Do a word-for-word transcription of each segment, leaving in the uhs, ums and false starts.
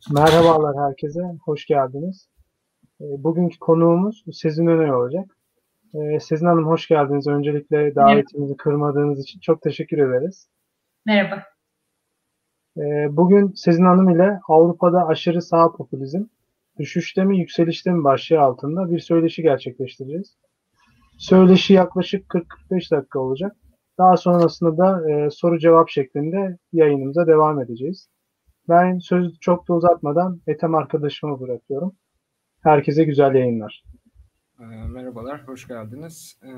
Merhabalar herkese, hoş geldiniz. E, Bugünkü konuğumuz Sezin Önay olacak. E, Sezin Hanım hoş geldiniz. Öncelikle Merhaba. davetimizi kırmadığınız için çok teşekkür ederiz. Merhaba. E, Bugün Sezin Hanım ile Avrupa'da aşırı sağ popülizm, düşüşte mi yükselişte mi başlığı altında bir söyleşi gerçekleştireceğiz. Söyleşi yaklaşık kırk kırk beş dakika olacak. Daha sonrasında da e, soru cevap şeklinde yayınımıza devam edeceğiz. Ben sözü çok da uzatmadan Ethem arkadaşıma bırakıyorum. Herkese güzel yayınlar. E, merhabalar, hoş geldiniz. E,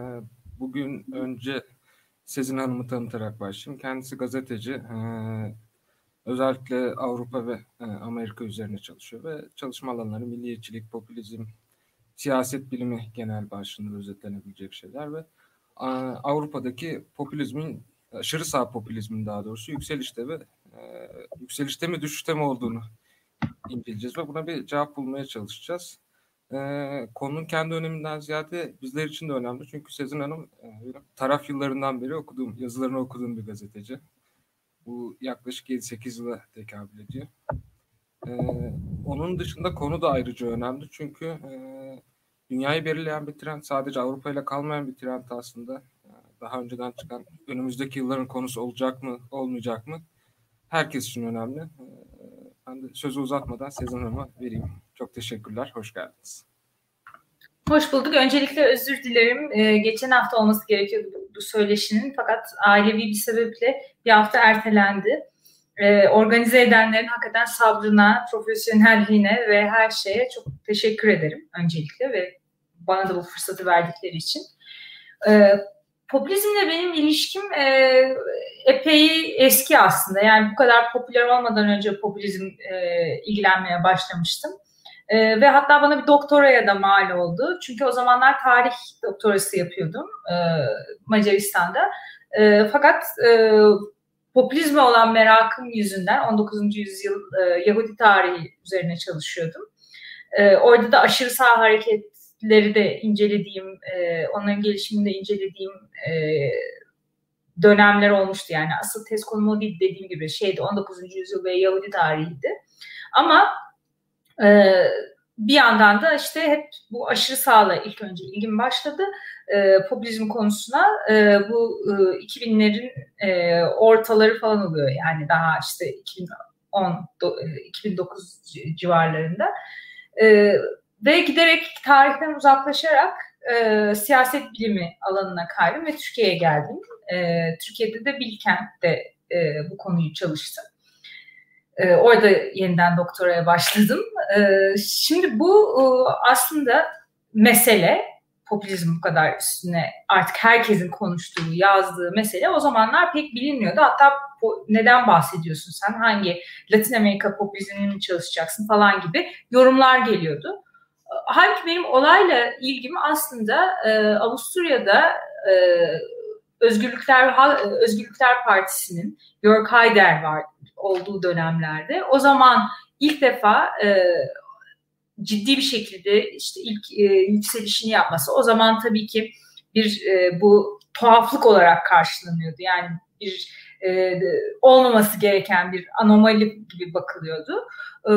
bugün önce Sezin Hanım'ı tanıtarak başlayayım. Kendisi gazeteci. E, özellikle Avrupa ve e, Amerika üzerine çalışıyor ve çalışma alanları milliyetçilik, popülizm, siyaset bilimi genel başlığında özetlenebilecek şeyler ve e, Avrupa'daki popülizmin, aşırı sağ popülizmin daha doğrusu yükselişte ve e, yükselişte mi düşüşte mi olduğunu inceleyeceğiz ve buna bir cevap bulmaya çalışacağız. Ee, konunun kendi öneminden ziyade bizler için de önemli. Çünkü Sezin Hanım e, taraf yıllarından beri okuduğum, yazılarını okuduğum bir gazeteci. Bu yaklaşık yedi sekiz yıla tekabül ediyor. Ee, onun dışında konu da ayrıca önemli. Çünkü e, dünyayı belirleyen bir trend, sadece Avrupa ile kalmayan bir trend aslında. Daha önceden çıkan, önümüzdeki yılların konusu olacak mı, olmayacak mı? Herkes için önemli. Ben de sözü uzatmadan Sezin Hanım'a vereyim. Çok teşekkürler, hoş geldiniz. Hoş bulduk. Öncelikle özür dilerim. Ee, geçen hafta olması gerekiyordu bu, bu söyleşinin. Fakat ailevi bir sebeple bir hafta ertelendi. Ee, organize edenlerin hakikaten sabrına, profesyonelliğine ve her şeye çok teşekkür ederim öncelikle ve bana da bu fırsatı verdikleri için. Ee, popülizmle benim ilişkim e, epey eski aslında. Yani bu kadar popüler olmadan önce popülizm e, ilgilenmeye başlamıştım. E, ve hatta bana bir doktoraya da mal oldu. Çünkü o zamanlar tarih doktorası yapıyordum e, Macaristan'da. E, fakat e, popülizme olan merakım yüzünden on dokuzuncu yüzyıl e, Yahudi tarihi üzerine çalışıyordum. E, orada da aşırı sağ hareketleri de incelediğim, e, onların gelişimini de incelediğim e, dönemler olmuştu. Yani asıl tez konum o değil, dediğim gibi şeydi, on dokuzuncu yüzyıl ve Yahudi tarihiydi. Ama e, bir yandan da işte hep bu aşırı sağla ilk önce ilgim başladı. E, popülizm konusuna e, bu e, iki binlerin e, ortaları falan oluyor. Yani daha işte iki bin on iki bin dokuz civarlarında. E, ve giderek tarihten uzaklaşarak e, siyaset bilimi alanına kaydım ve Türkiye'ye geldim. E, Türkiye'de de Bilkent'te e, bu konuyu çalıştım. E, orada yeniden doktoraya başladım. E, şimdi bu e, aslında mesele, popülizm bu kadar üstüne artık herkesin konuştuğu, yazdığı mesele o zamanlar pek bilinmiyordu. Hatta po- neden bahsediyorsun sen, hangi Latin Amerika popülizmini mi çalışacaksın falan gibi yorumlar geliyordu. Halbuki benim olayla ilgim aslında e, Avusturya'da e, Özgürlükler Özgürlükler Partisi'nin Jörg Haider var olduğu dönemlerde. O zaman ilk defa e, ciddi bir şekilde işte ilk e, yükselişini yapması. O zaman tabii ki bir e, bu tuhaflık olarak karşılanıyordu. Yani bir e, olmaması gereken bir anomali gibi bakılıyordu. E,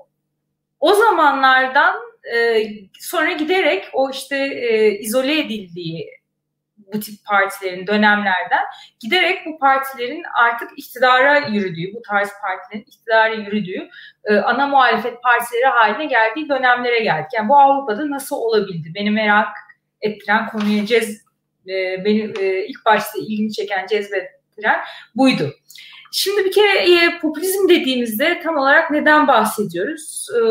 o zamanlardan e, sonra giderek o işte e, izole edildiği bu tip partilerin dönemlerden giderek bu partilerin artık iktidara yürüdüğü, bu tarz partilerin iktidara yürüdüğü e, ana muhalefet partileri haline geldiği dönemlere geldik. Yani bu Avrupa'da nasıl olabildi? Beni merak ettiren, konuya cez, e, beni e, ilk başta ilgimi çeken, cezbettiren buydu. Şimdi bir kere e, popülizm dediğimizde tam olarak neden bahsediyoruz? E,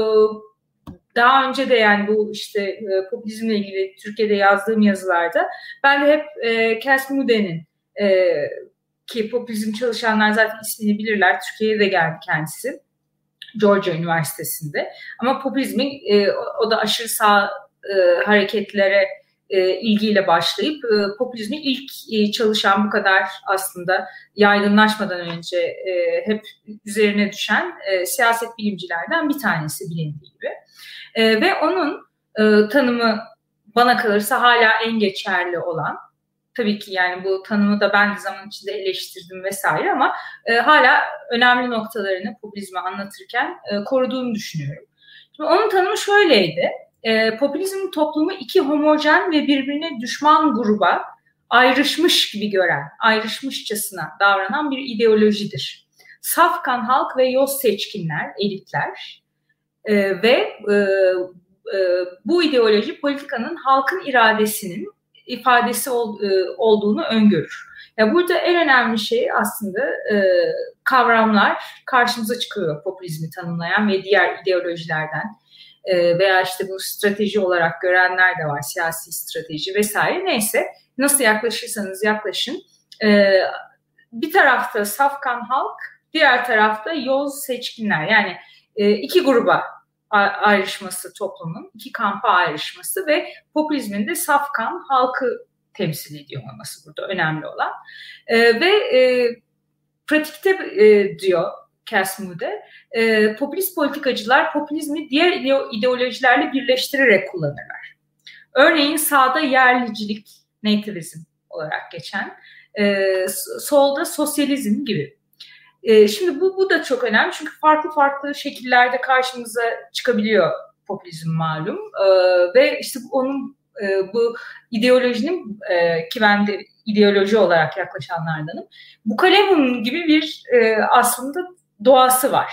Daha önce de yani bu işte e, popülizmle ilgili Türkiye'de yazdığım yazılarda ben de hep e, Kes Mude'nin e, ki popülizm çalışanlar zaten ismini bilirler. Türkiye'ye de geldi kendisi. Georgia Üniversitesi'nde. Ama popülizmin e, o, o da aşırı sağ e, hareketlere e, ilgiyle başlayıp e, popülizmin ilk e, çalışan bu kadar aslında yaygınlaşmadan önce e, hep üzerine düşen e, siyaset bilimcilerden bir tanesi bilindiği gibi. E, ve onun e, tanımı bana kalırsa hala en geçerli olan tabii ki yani bu tanımı da ben de zaman içinde eleştirdim vesaire ama e, hala önemli noktalarını popülizmi anlatırken e, koruduğunu düşünüyorum. Şimdi onun tanımı şöyleydi. E, popülizm toplumu iki homojen ve birbirine düşman gruba ayrışmış gibi gören, ayrışmışçasına davranan bir ideolojidir. Safkan halk ve yoz seçkinler, elitler e, ve e, e, bu ideoloji politikanın halkın iradesinin ifadesi ol, e, olduğunu öngörür. Ya burada en önemli şey aslında e, kavramlar karşımıza çıkıyor popülizmi tanımlayan ve diğer ideolojilerden e, veya işte bu strateji olarak görenler de var, siyasi strateji vesaire. Neyse nasıl yaklaşırsanız yaklaşın e, bir tarafta safkan halk, diğer tarafta yoz seçkinler, yani e, iki gruba ayrışması toplumun, iki kampa ayrışması ve popülizmin de safkan halkı temsil ediyor olması burada önemli olan. E, ve e, pratikte e, diyor Casmude, e, popülist politikacılar popülizmi diğer ideolojilerle birleştirerek kullanırlar. Örneğin sağda yerlicilik, nativizm olarak geçen, e, solda sosyalizm gibi. E, şimdi bu, bu da çok önemli çünkü farklı farklı şekillerde karşımıza çıkabiliyor popülizm malum. E, ve işte onun e, bu ideolojinin e, ki ben de ideoloji olarak yaklaşanlardanım. Bukalemun gibi bir e, aslında doğası var.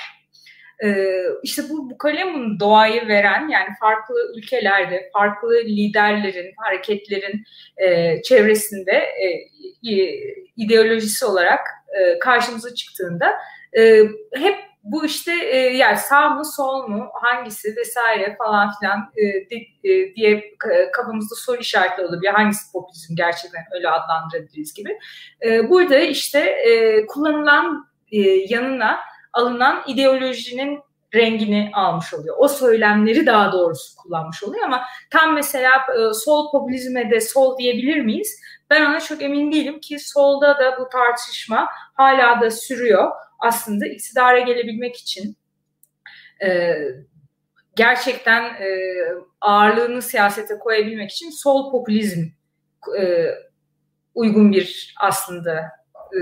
E, işte bu Bukalemun doğayı veren, yani farklı ülkelerde farklı liderlerin, hareketlerin e, çevresinde e, ideolojisi olarak e, karşımıza çıktığında e, hep bu işte e, yani sağ mı sol mu hangisi vesaire falan filan e, de, e, diye kafamızda soru işaretli olabiliyor. Hangisi popülizm gerçekten öyle adlandırabiliriz gibi. E, burada işte e, kullanılan e, yanına alınan ideolojinin rengini almış oluyor. O söylemleri daha doğrusu kullanmış oluyor ama tam mesela e, sol popülizme de sol diyebilir miyiz? Ben ona çok emin değilim ki solda da bu tartışma hala da sürüyor. Aslında iktidara gelebilmek için e, gerçekten e, ağırlığını siyasete koyabilmek için sol popülizm e, uygun bir aslında e,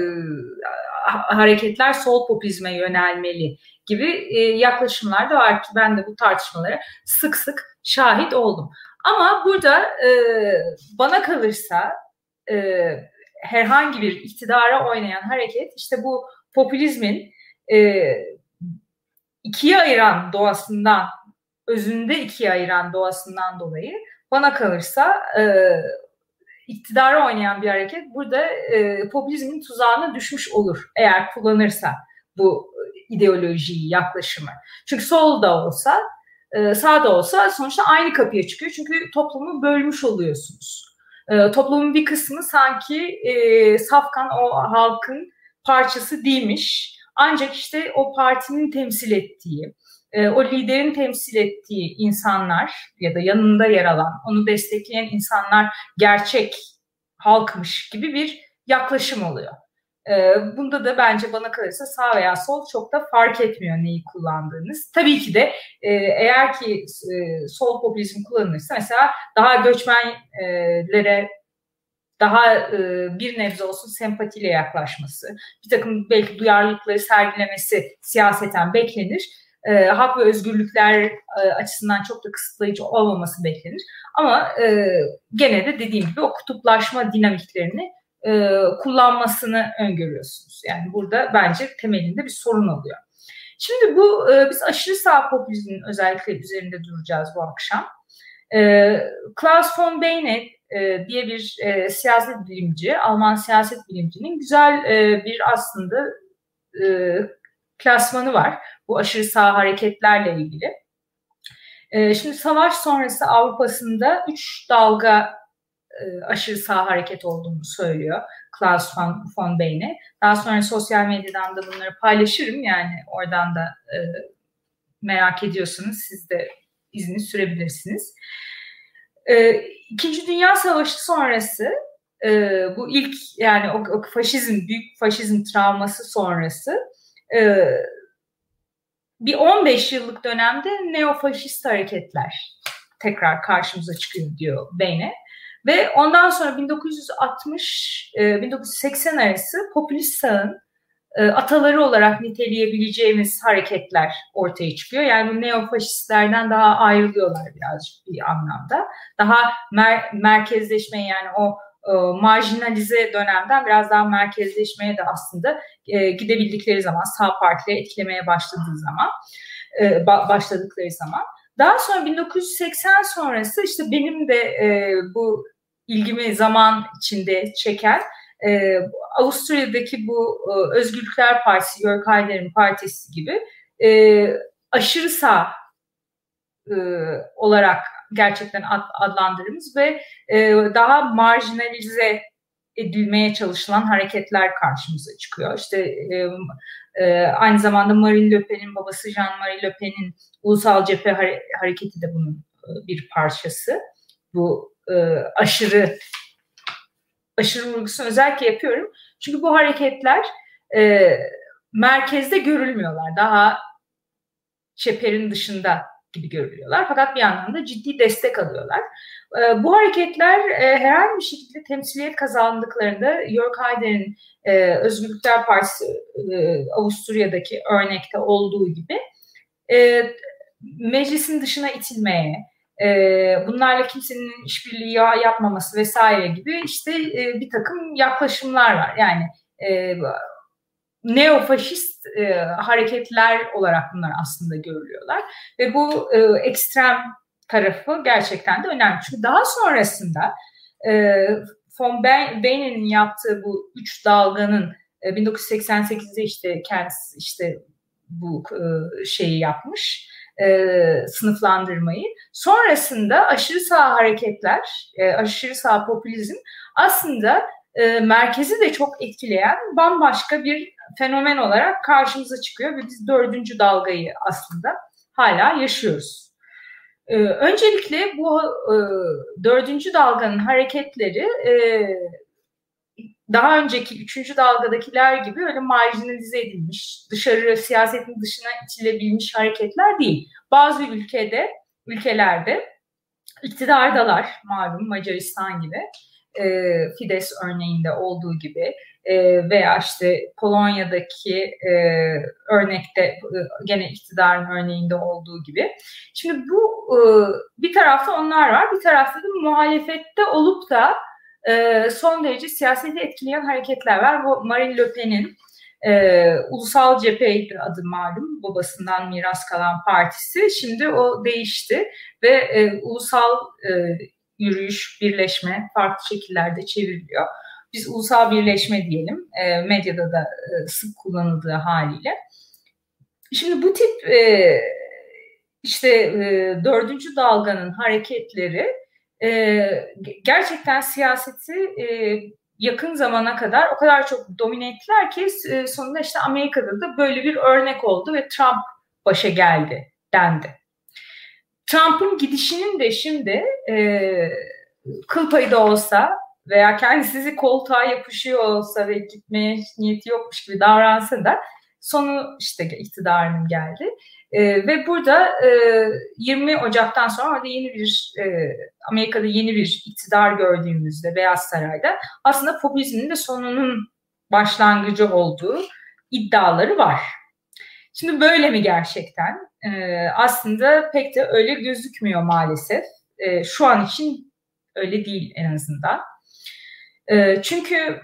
hareketler sol popülizme yönelmeli gibi e, yaklaşımlar da var ki ben de bu tartışmalara sık sık şahit oldum. Ama burada e, bana kalırsa e, herhangi bir iktidara oynayan hareket işte bu popülizmin e, ikiye ayıran doğasından, özünde ikiye ayıran doğasından dolayı bana kalırsa e, iktidara oynayan bir hareket burada e, popülizmin tuzağına düşmüş olur eğer kullanırsa bu ideolojiyi, yaklaşımı. Çünkü sol da olsa, e, sağ da olsa sonuçta aynı kapıya çıkıyor. Çünkü toplumu bölmüş oluyorsunuz. E, toplumun bir kısmı sanki e, safkan o halkın parçası değilmiş. Ancak işte o partinin temsil ettiği, e, o liderin temsil ettiği insanlar ya da yanında yer alan, onu destekleyen insanlar gerçek halkmış gibi bir yaklaşım oluyor. E, bunda da bence bana kalırsa sağ veya sol çok da fark etmiyor neyi kullandığınız. Tabii ki de e, eğer ki e, sol popülizm kullanılırsa mesela daha göçmenlere daha e, bir nebze olsun sempatiyle yaklaşması, bir takım belki duyarlılıkları sergilemesi siyaseten beklenir. E, hak ve özgürlükler e, açısından çok da kısıtlayıcı olmaması beklenir. Ama e, gene de dediğim gibi o kutuplaşma dinamiklerini e, kullanmasını öngörüyorsunuz. Yani burada bence temelinde bir sorun oluyor. Şimdi bu e, biz aşırı sağ popülizmin özellikle üzerinde duracağız bu akşam. E, Klaus von Beyne e, diye bir e, siyaset bilimci, Alman siyaset bilimcinin güzel e, bir aslında e, klasmanı var bu aşırı sağ hareketlerle ilgili. E, şimdi savaş sonrası Avrupa'sında üç dalga e, aşırı sağ hareket olduğunu söylüyor Klaus von, von Beyne. Daha sonra sosyal medyadan da bunları paylaşırım, yani oradan da e, merak ediyorsanız siz de izni sürebilirsiniz. E, İkinci Dünya Savaşı sonrası e, bu ilk yani o, o faşizm, büyük faşizm travması sonrası e, bir on beş yıllık dönemde neofaşist hareketler tekrar karşımıza çıkıyor diyor Beyne. Ve ondan sonra bin dokuz yüz altmış bin dokuz yüz seksen arası popülist sağın ataları olarak niteleyebileceğimiz hareketler ortaya çıkıyor. Yani bu neofaşistlerden daha ayrılıyorlar birazcık bir anlamda. Daha mer- merkezleşmeye, yani o e, marjinalize dönemden biraz daha merkezleşmeye de aslında e, gidebildikleri zaman, sağ partileri etkilemeye başladığı zaman, e, ba- başladıkları zaman. Daha sonra bin dokuz yüz seksen sonrası işte benim de e, bu ilgimi zaman içinde çeken Ee, Avusturya'daki bu e, Özgürlükler Partisi, Jörg Haider'in partisi gibi e, aşırı sağ e, olarak gerçekten ad, adlandırdığımız ve e, daha marjinalize edilmeye çalışılan hareketler karşımıza çıkıyor. İşte e, e, aynı zamanda Marine Le Pen'in babası Jean-Marie Le Pen'in Ulusal Cephe Hare- Hareketi de bunun e, bir parçası. Bu e, aşırı aşırı vurgusunu özellikle yapıyorum. Çünkü bu hareketler e, merkezde görülmüyorlar. Daha çeperin dışında gibi görülüyorlar. Fakat bir yandan da ciddi destek alıyorlar. E, bu hareketler e, herhangi bir şekilde temsiliyet kazandıklarında Jörg Haider'in e, Özgürlükler Partisi e, Avusturya'daki örnekte olduğu gibi e, meclisin dışına itilmeye, Ee, bunlarla kimsenin işbirliği yapmaması vesaire gibi işte e, bir takım yaklaşımlar var. Yani e, neofaşist e, hareketler olarak bunlar aslında görülüyorlar. Ve bu e, ekstrem tarafı gerçekten de önemli. Çünkü daha sonrasında e, von Beyne'nin yaptığı bu üç dalganın e, bin dokuz yüz seksen sekizde işte kendisi işte bu e, şeyi yapmış. E, sınıflandırmayı. Sonrasında aşırı sağ hareketler, e, aşırı sağ popülizm aslında e, merkezi de çok etkileyen bambaşka bir fenomen olarak karşımıza çıkıyor ve biz dördüncü dalgayı aslında hala yaşıyoruz. E, öncelikle bu e, dördüncü dalganın hareketleri e, daha önceki üçüncü dalgadakiler gibi öyle marjinalize edilmiş, dışarı siyasetin dışına itilebilmiş hareketler değil. Bazı ülkede, ülkelerde iktidardalar, malum Macaristan gibi, e, Fidesz örneğinde olduğu gibi e, veya işte Polonya'daki e, örnekte e, gene iktidarın örneğinde olduğu gibi. Şimdi bu e, bir tarafta onlar var, bir tarafta da muhalefette olup da e, son derece siyaseti etkileyen hareketler var. Bu Marine Le Pen'in e, Ulusal Cephe adı malum, babasından miras kalan partisi. Şimdi o değişti ve e, ulusal e, yürüyüş, birleşme farklı şekillerde çevriliyor. Biz ulusal birleşme diyelim, e, medyada da e, sık kullanıldığı haliyle. Şimdi bu tip e, işte e, dördüncü dalganın hareketleri e, gerçekten siyaseti e, yakın zamana kadar o kadar çok domine ettiler ki e, sonunda işte Amerika'da da böyle bir örnek oldu ve Trump başa geldi dendi. Trump'ın gidişinin de şimdi e, kıl payı da olsa veya kendisi koltuğa yapışıyor olsa ve gitmeye niyeti yokmuş gibi davransa da sonu işte iktidarının geldi. E, ve burada e, yirmi Ocak'tan sonra orada yeni bir e, Amerika'da yeni bir iktidar gördüğümüzde Beyaz Saray'da aslında popülizmin de sonunun başlangıcı olduğu iddiaları var. Şimdi böyle mi gerçekten? Ee, aslında pek de öyle gözükmüyor maalesef. Ee, şu an için öyle değil en azından. Ee, çünkü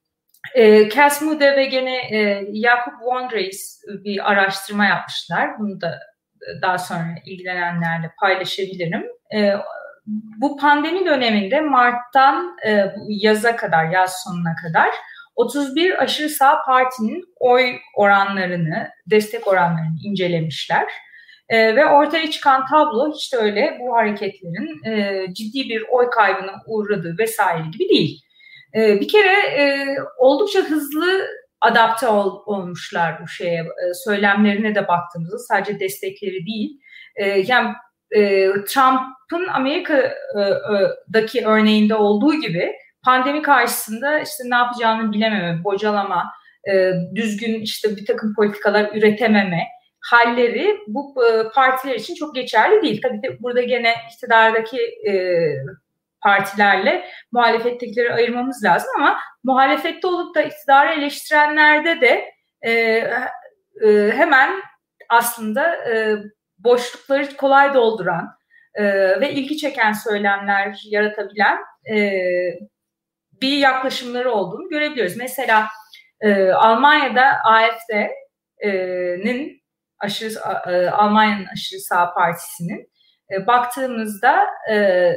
e, Casmude ve gene e, Jakob Wondreis bir araştırma yapmışlar. Bunu da daha sonra ilgilenenlerle paylaşabilirim. E, bu pandemi döneminde Mart'tan e, yaza kadar, yaz sonuna kadar otuz bir aşırı sağ partinin oy oranlarını, destek oranlarını incelemişler. E, ve ortaya çıkan tablo hiç de öyle bu hareketlerin e, ciddi bir oy kaybına uğradığı vesaire gibi değil. E, bir kere e, oldukça hızlı adapte ol, olmuşlar bu şeye, e, söylemlerine de baktığımızda sadece destekleri değil. E, yani e, Trump'ın Amerika'daki örneğinde olduğu gibi pandemi karşısında işte ne yapacağını bilememe, bocalama, e, düzgün işte bir takım politikalar üretememe halleri bu e, partiler için çok geçerli değil. Tabii de burada gene iktidardaki e, partilerle muhalefettekileri ayırmamız lazım ama muhalefette olup da iktidarı eleştirenlerde de e, e, hemen aslında e, boşlukları kolay dolduran e, ve ilgi çeken söylemler yaratabilen e, bir yaklaşımları olduğunu görebiliyoruz. Mesela e, Almanya'da A F D'nin aşırı e, Almanya'nın aşırı sağ partisinin e, baktığımızda e,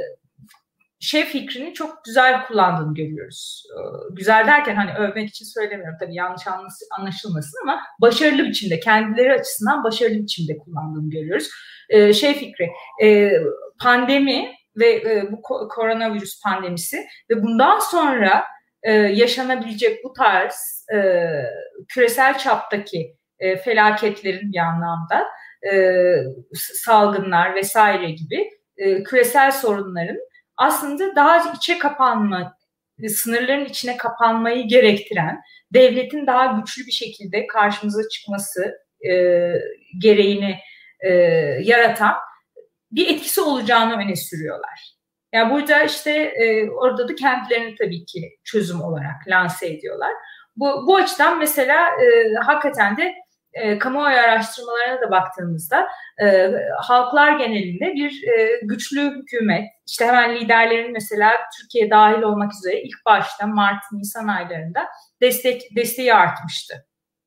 şey fikrini çok güzel kullandığını görüyoruz. E, güzel derken hani övmek için söylemiyorum tabii, yanlış anlaşılmasın, ama başarılı biçimde, kendileri açısından başarılı biçimde kullandığını görüyoruz. E, şey fikri, e, pandemi ve e, bu koronavirüs pandemisi ve bundan sonra e, yaşanabilecek bu tarz e, küresel çaptaki e, felaketlerin bir anlamda e, salgınlar vesaire gibi e, küresel sorunların aslında daha içe kapanma, sınırların içine kapanmayı gerektiren, devletin daha güçlü bir şekilde karşımıza çıkması e, gereğini e, yaratan bir etkisi olacağını öne sürüyorlar. Yani burada işte e, orada da kendilerini tabii ki çözüm olarak lanse ediyorlar. Bu, bu açıdan mesela e, hakikaten de e, kamuoyu araştırmalarına da baktığımızda e, halklar genelinde bir e, güçlü hükümet, işte hemen liderlerin mesela Türkiye dahil olmak üzere ilk başta Mart-Nisan aylarında destek desteği artmıştı.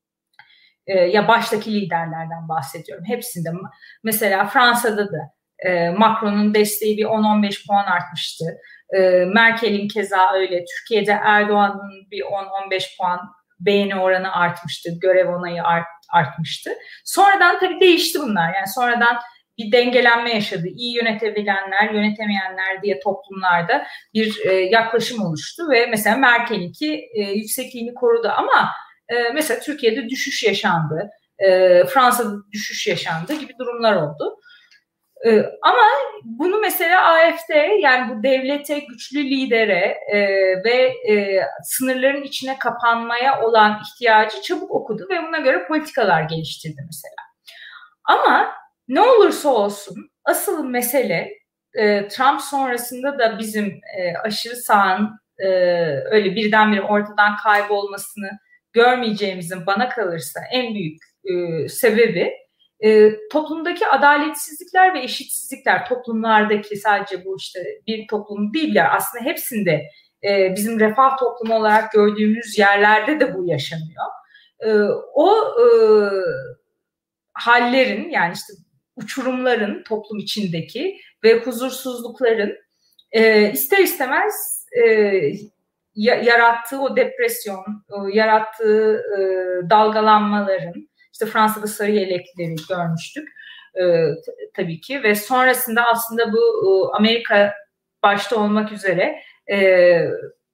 E, ya baştaki liderlerden bahsediyorum. Hepsinde. Mesela Fransa'da da e, Macron'un desteği bir on on beş puan artmıştı. E, Merkel'in keza öyle. Türkiye'de Erdoğan'ın bir on on beş puan beğeni oranı artmıştı. Görev onayı art, artmıştı. Sonradan tabii değişti bunlar. Yani sonradan bir dengelenme yaşadı. İyi yönetebilenler, yönetemeyenler diye toplumlarda bir e, yaklaşım oluştu ve mesela Merkel'inki e, yüksekliğini korudu ama e, mesela Türkiye'de düşüş yaşandı, e, Fransa'da düşüş yaşandı gibi durumlar oldu. E, ama bunu mesela A F D, yani bu devlete, güçlü lidere e, ve e, sınırların içine kapanmaya olan ihtiyacı çabuk okudu ve buna göre politikalar geliştirdi mesela. Ama ne olursa olsun asıl mesele e, Trump sonrasında da bizim e, aşırı sağın e, öyle birdenbire ortadan kaybolmasını görmeyeceğimizin bana kalırsa en büyük e, sebebi e, toplumdaki adaletsizlikler ve eşitsizlikler. Toplumlardaki, sadece bu işte bir toplum değil ya, aslında hepsinde e, bizim refah toplumu olarak gördüğümüz yerlerde de bu yaşanıyor. E, o e, hallerin, yani işte uçurumların toplum içindeki ve huzursuzlukların e, ister istemez e, yarattığı o depresyon, e, yarattığı e, dalgalanmaların, işte Fransa'da sarı yelekleri görmüştük e, t- tabii ki ve sonrasında aslında bu e, Amerika başta olmak üzere e,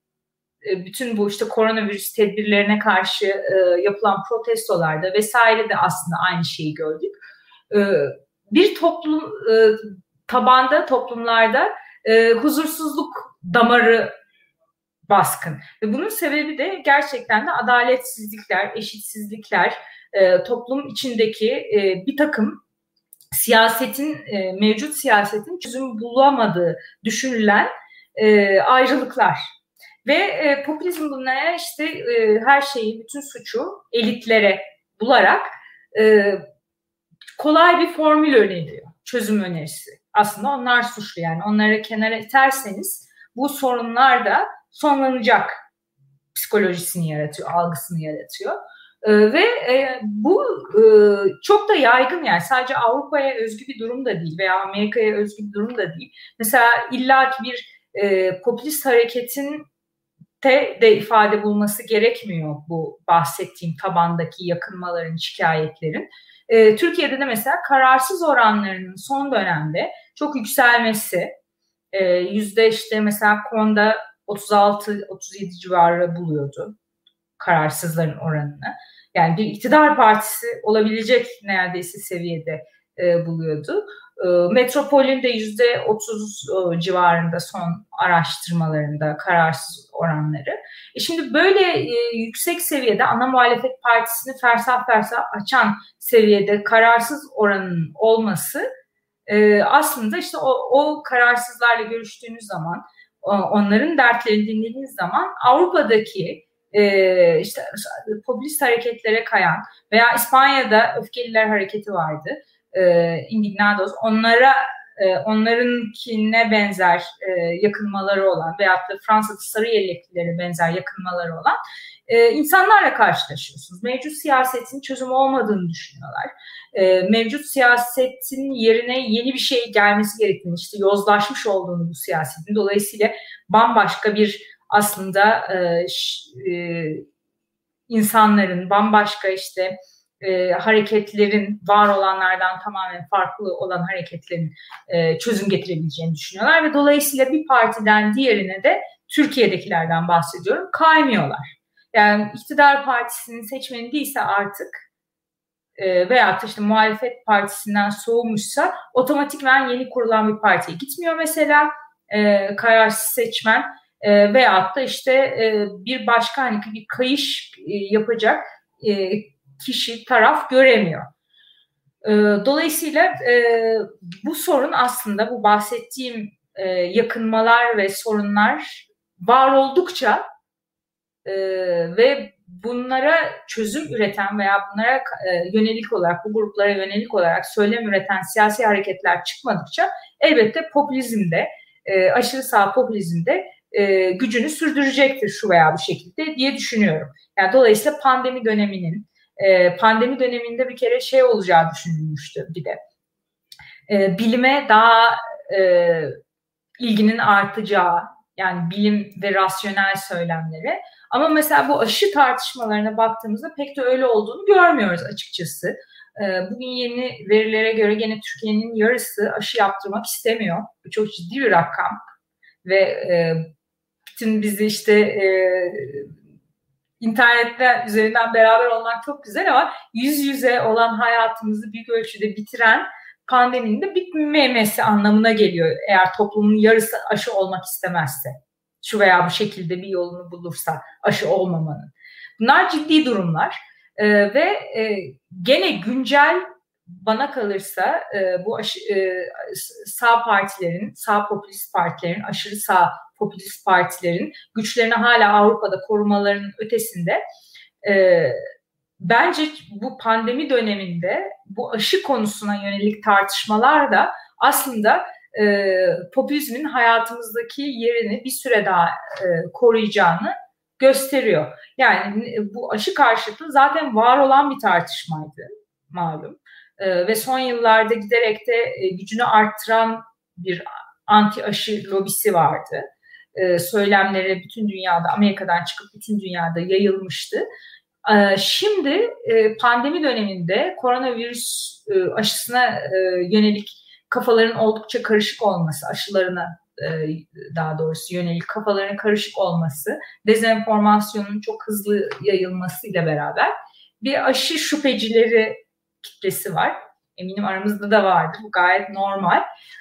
bütün bu işte koronavirüs tedbirlerine karşı e, yapılan protestolarda vesaire de aslında aynı şeyi gördük. E, bir toplum e, tabanda, toplumlarda e, huzursuzluk damarı baskın. Ve bunun sebebi de gerçekten de adaletsizlikler, eşitsizlikler, e, toplum içindeki e, bir takım siyasetin, e, mevcut siyasetin çözüm bulamadığı düşünülen e, ayrılıklar. Ve e, popülizm bunlara işte e, her şeyi, bütün suçu elitlere bularak e, kolay bir formül öneriyor, çözüm önerisi. Aslında onlar suçlu, yani onları kenara iterseniz bu sorunlar da sonlanacak psikolojisini yaratıyor, algısını yaratıyor. E, ve e, bu e, çok da yaygın, yani sadece Avrupa'ya özgü bir durum da değil veya Amerika'ya özgü bir durum da değil. Mesela illaki bir e, popülist hareketin te de ifade bulması gerekmiyor bu bahsettiğim tabandaki yakınmaların, şikayetlerin. E, Türkiye'de de mesela kararsız oranlarının son dönemde çok yükselmesi, e, yüzde işte mesela Konda otuz altı otuz yedi civarı buluyordu kararsızların oranını. Yani bir iktidar partisi olabilecek neredeyse seviyede e, buluyordu. E, Metropol'ün de yüzde otuz civarında son araştırmalarında kararsız oranları. E şimdi böyle e, yüksek seviyede ana muhalefet partisini fersah fersah açan seviyede kararsız oranın olması e, aslında işte o, o kararsızlarla görüştüğünüz zaman onların dertlerini dinlediğiniz zaman Avrupa'daki e, işte popülist hareketlere kayan veya İspanya'da öfkeliler hareketi vardı, e, Indignados, onlara e, onlarınkine benzer e, yakınmaları olan veyahut da Fransa'da sarı yelleklilere benzer yakınmaları olan e, insanlarla karşılaşıyorsunuz. Mevcut siyasetin çözüm olmadığını düşünüyorlar. E, mevcut siyasetin yerine yeni bir şey gelmesi gerektiğini, işte yozlaşmış olduğunu bu siyasetin, dolayısıyla bambaşka bir aslında e, e, insanların bambaşka işte e, hareketlerin var olanlardan tamamen farklı olan hareketlerin e, çözüm getirebileceğini düşünüyorlar ve dolayısıyla bir partiden diğerine de Türkiye'dekilerden bahsediyorum, kaymıyorlar. Yani iktidar partisinin seçmeni değilse artık e, veya işte muhalefet partisinden soğumuşsa otomatikman yeni kurulan bir partiye gitmiyor mesela e, kararsız seçmen e, veyahut da işte e, bir başka hani bir kayış e, yapacak e, kişi, taraf göremiyor. E, dolayısıyla e, bu sorun aslında bu bahsettiğim e, yakınmalar ve sorunlar var oldukça e, ve bunlara çözüm üreten veya bunlara e, yönelik olarak, bu gruplara yönelik olarak söylem üreten siyasi hareketler çıkmadıkça elbette popülizmde, e, aşırı sağ popülizmde e, gücünü sürdürecektir şu veya bu şekilde diye düşünüyorum. Yani dolayısıyla pandemi döneminin, e, pandemi döneminde bir kere şey olacağı düşünülmüştü bir de. E, bilime daha e, ilginin artacağı, yani bilim ve rasyonel söylemlere. Ama mesela bu aşı tartışmalarına baktığımızda pek de öyle olduğunu görmüyoruz açıkçası. Bugün yeni verilere göre gene Türkiye'nin yarısı aşı yaptırmak istemiyor. Bu çok ciddi bir rakam. Ve bütün bizi işte internette üzerinden beraber olmak çok güzel ama yüz yüze olan hayatımızı büyük ölçüde bitiren pandeminin de bitmemesi anlamına geliyor. Eğer toplumun yarısı aşı olmak istemezse, şu veya bu şekilde bir yolunu bulursa aşı olmamanın. Bunlar ciddi durumlar ee, ve e, gene güncel bana kalırsa e, bu aşı, e, sağ partilerin, sağ popülist partilerin, aşırı sağ popülist partilerin güçlerini hala Avrupa'da korumalarının ötesinde e, bence bu pandemi döneminde bu aşı konusuna yönelik tartışmalar da aslında e, popülizmin hayatımızdaki yerini bir süre daha e, koruyacağını gösteriyor. Yani bu aşı karşıtı zaten var olan bir tartışmaydı malum. E, ve son yıllarda giderek de e, gücünü arttıran bir anti aşı lobisi vardı. E, söylemleri bütün dünyada, Amerika'dan çıkıp bütün dünyada yayılmıştı. Şimdi pandemi döneminde koronavirüs aşısına yönelik kafaların oldukça karışık olması, aşılarına daha doğrusu yönelik kafaların karışık olması, dezenformasyonun çok hızlı yayılmasıyla beraber bir aşı şüphecileri kitlesi var. Eminim aramızda da vardır. Bu gayet normal.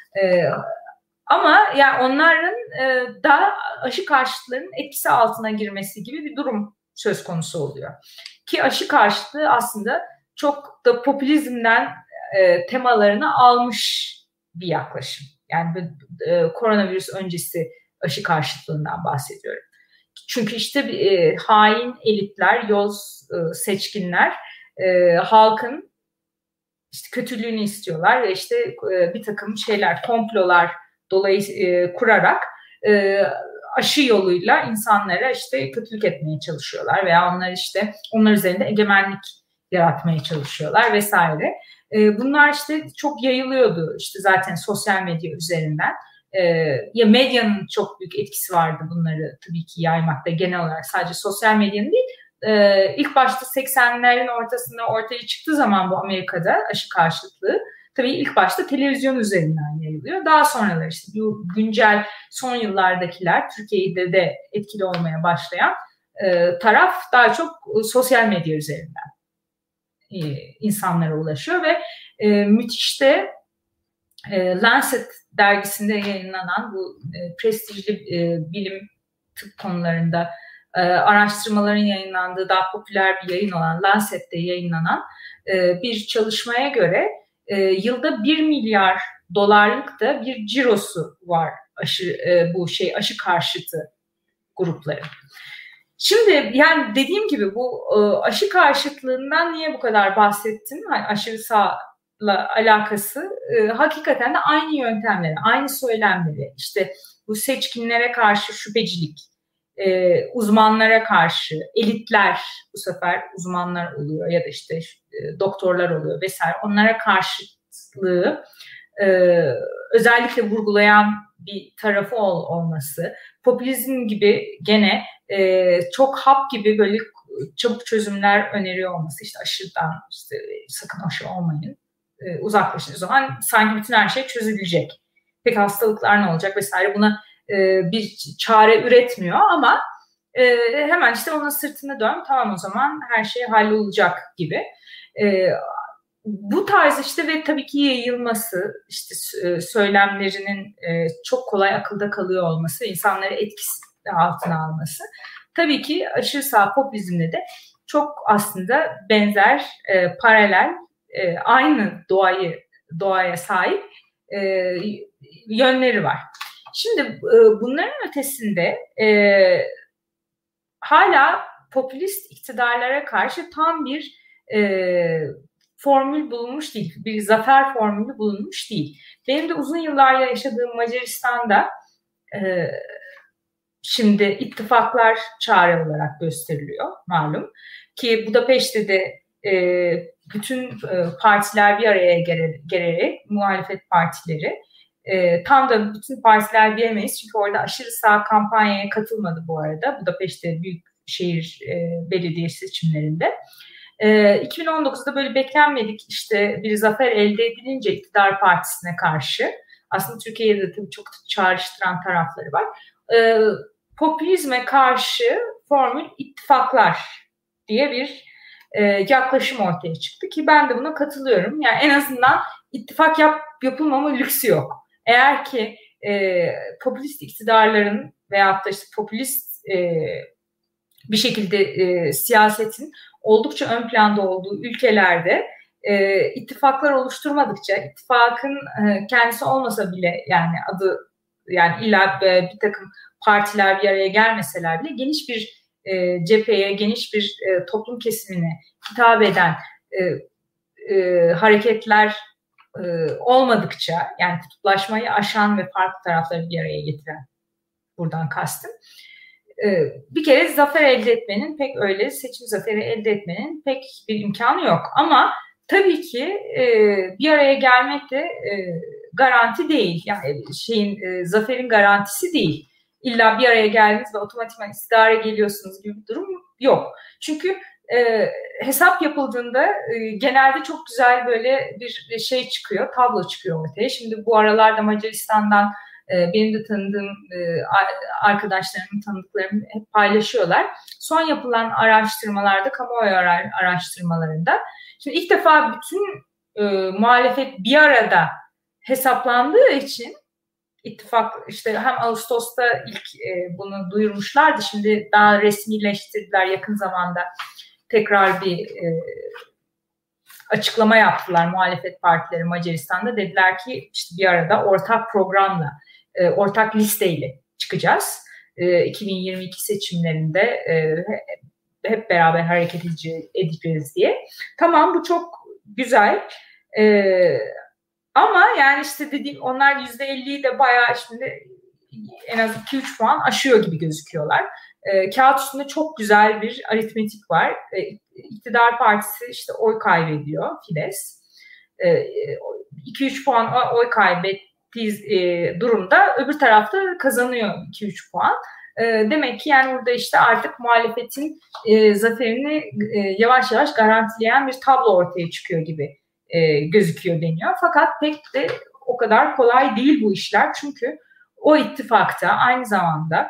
Ama yani onların da aşı karşıtlarının etkisi altına girmesi gibi bir durum söz konusu oluyor. Ki aşı karşıtlığı aslında çok da popülizmden e, temalarını almış bir yaklaşım. Yani e, koronavirüs öncesi aşı karşıtlığından bahsediyorum. Çünkü işte e, hain elitler, yoz e, seçkinler e, halkın işte kötülüğünü istiyorlar ve işte e, bir takım şeyler, komplolar dolayı e, kurarak e, aşı yoluyla insanlara işte kötülük etmeye çalışıyorlar veya onlar işte onlar üzerinde egemenlik yaratmaya çalışıyorlar vesaire. E, bunlar işte çok yayılıyordu işte zaten sosyal medya üzerinden. E, ya medyanın çok büyük etkisi vardı bunları tabii ki yaymakta, genel olarak sadece sosyal medyanın değil. E, ilk başta seksenlerin ortasında ortaya çıktığı zaman bu Amerika'da aşı karşıtlığı tabii ilk başta televizyon üzerinden yayılıyor. Daha sonralar işte bu güncel son yıllardakiler, Türkiye'de de etkili olmaya başlayan e, taraf daha çok sosyal medya üzerinden e, insanlara ulaşıyor ve e, müthiş de e, Lancet dergisinde yayınlanan bu e, prestijli e, bilim tıp konularında e, araştırmaların yayınlandığı daha popüler bir yayın olan Lancet'te yayınlanan e, bir çalışmaya göre E, yılda bir milyar dolarlık da bir cirosu var aşı e, bu şey aşı karşıtı grupları. Şimdi yani dediğim gibi bu e, aşı karşıtlığından niye bu kadar bahsettim? Yani aşırı sağla alakası e, hakikaten de aynı yöntemleri, aynı söylemleri, işte bu seçkinlere karşı şüphecilik, e, uzmanlara karşı elitler, bu sefer uzmanlar oluyor ya da işte e, doktorlar oluyor vesaire, onlara karşıtlığı e, özellikle vurgulayan bir tarafı ol, olması, popülizm gibi gene e, çok hap gibi böyle çabuk çözümler öneriyor olması, işte aşıdan işte sakın aşı olmayın, e, uzaklaşın, o zaman sanki bütün her şey çözülecek. Peki hastalıklar ne olacak vesaire, buna e, bir çare üretmiyor ama e, hemen işte onun sırtını dön, tamam o zaman her şey hallolacak gibi. E, bu tarz işte ve tabii ki yayılması, işte söylemlerinin e, çok kolay akılda kalıyor olması, insanları etkisi altına alması, tabii ki aşırı sağ popülizmle de çok aslında benzer, e, paralel, e, aynı doğayı doğaya sahip e, yönleri var. Şimdi e, bunların ötesinde e, hala popülist iktidarlara karşı tam bir e, formül bulunmuş değil, bir zafer formülü bulunmuş değil. Benim de uzun yıllar yaşadığım Macaristan'da e, şimdi ittifaklar çare olarak gösteriliyor malum ki Budapeşte de e, bütün e, partiler bir araya gelerek, gelerek muhalefet partileri, e, tam da bütün partiler diyemeyiz çünkü orada aşırı sağ kampanyaya katılmadı bu arada Budapeşte Büyükşehir e, Belediye seçimlerinde. E, iki bin on dokuzda böyle beklenmedik işte bir zafer elde edilince iktidar partisine karşı, aslında Türkiye'de tabii çok çağrıştıran tarafları var. E, popülizme karşı formül ittifaklar diye bir e, yaklaşım ortaya çıktı ki ben de buna katılıyorum. Yani en azından ittifak yap, yapılmama lüksü yok. Eğer ki e, popülist iktidarların veyahut da işte popülist e, bir şekilde e, siyasetin oldukça ön planda olduğu ülkelerde e, ittifaklar oluşturmadıkça, ittifakın e, kendisi olmasa bile, yani adı, yani illa e, bir takım partiler bir araya gelmeseler bile geniş bir e, cepheye, geniş bir e, toplum kesimine hitap eden e, e, hareketler e, olmadıkça, yani kutuplaşmayı aşan ve farklı tarafları bir araya getiren, buradan kastım, e, bir kere zafer elde etmenin, pek öyle seçim zaferi elde etmenin pek bir imkanı yok. Ama tabii ki e, bir araya gelmek de e, garanti değil. Yani şeyin e, zaferin garantisi değil. İlla bir araya geldiniz ve otomatikman iktidara geliyorsunuz gibi bir durum yok. Çünkü e, hesap yapıldığında e, genelde çok güzel böyle bir şey çıkıyor, tablo çıkıyor ortaya. Şimdi bu aralarda Macaristan'dan e, benim de tanıdığım e, arkadaşlarımın, tanıdıklarım hep paylaşıyorlar. Son yapılan araştırmalarda, kamuoyu araştırmalarında, şimdi ilk defa bütün e, muhalefet bir arada hesaplandığı için ittifak, işte hem Ağustos'ta ilk e, bunu duyurmuşlardı, şimdi daha resmileştirdiler yakın zamanda, tekrar bir e, açıklama yaptılar muhalefet partileri Macaristan'da, dediler ki işte bir arada ortak programla, e, ortak listeyle çıkacağız e, iki bin yirmi iki seçimlerinde e, hep beraber hareket edeceğiz diye. Tamam, bu çok güzel. E, Ama yani işte dediğim, onlar yüzde elliyi de bayağı şimdi en az iki üç puan aşıyor gibi gözüküyorlar. E, kağıt üstünde çok güzel bir aritmetik var. E, iktidar partisi işte oy kaybediyor, Fidesz. E, iki üç puan oy kaybettiği e, durumda öbür tarafta kazanıyor iki üç puan. E, demek ki yani burada işte artık muhalefetin e, zaferini e, yavaş yavaş garantileyen bir tablo ortaya çıkıyor gibi E, gözüküyor deniyor. Fakat pek de o kadar kolay değil bu işler. Çünkü o ittifakta aynı zamanda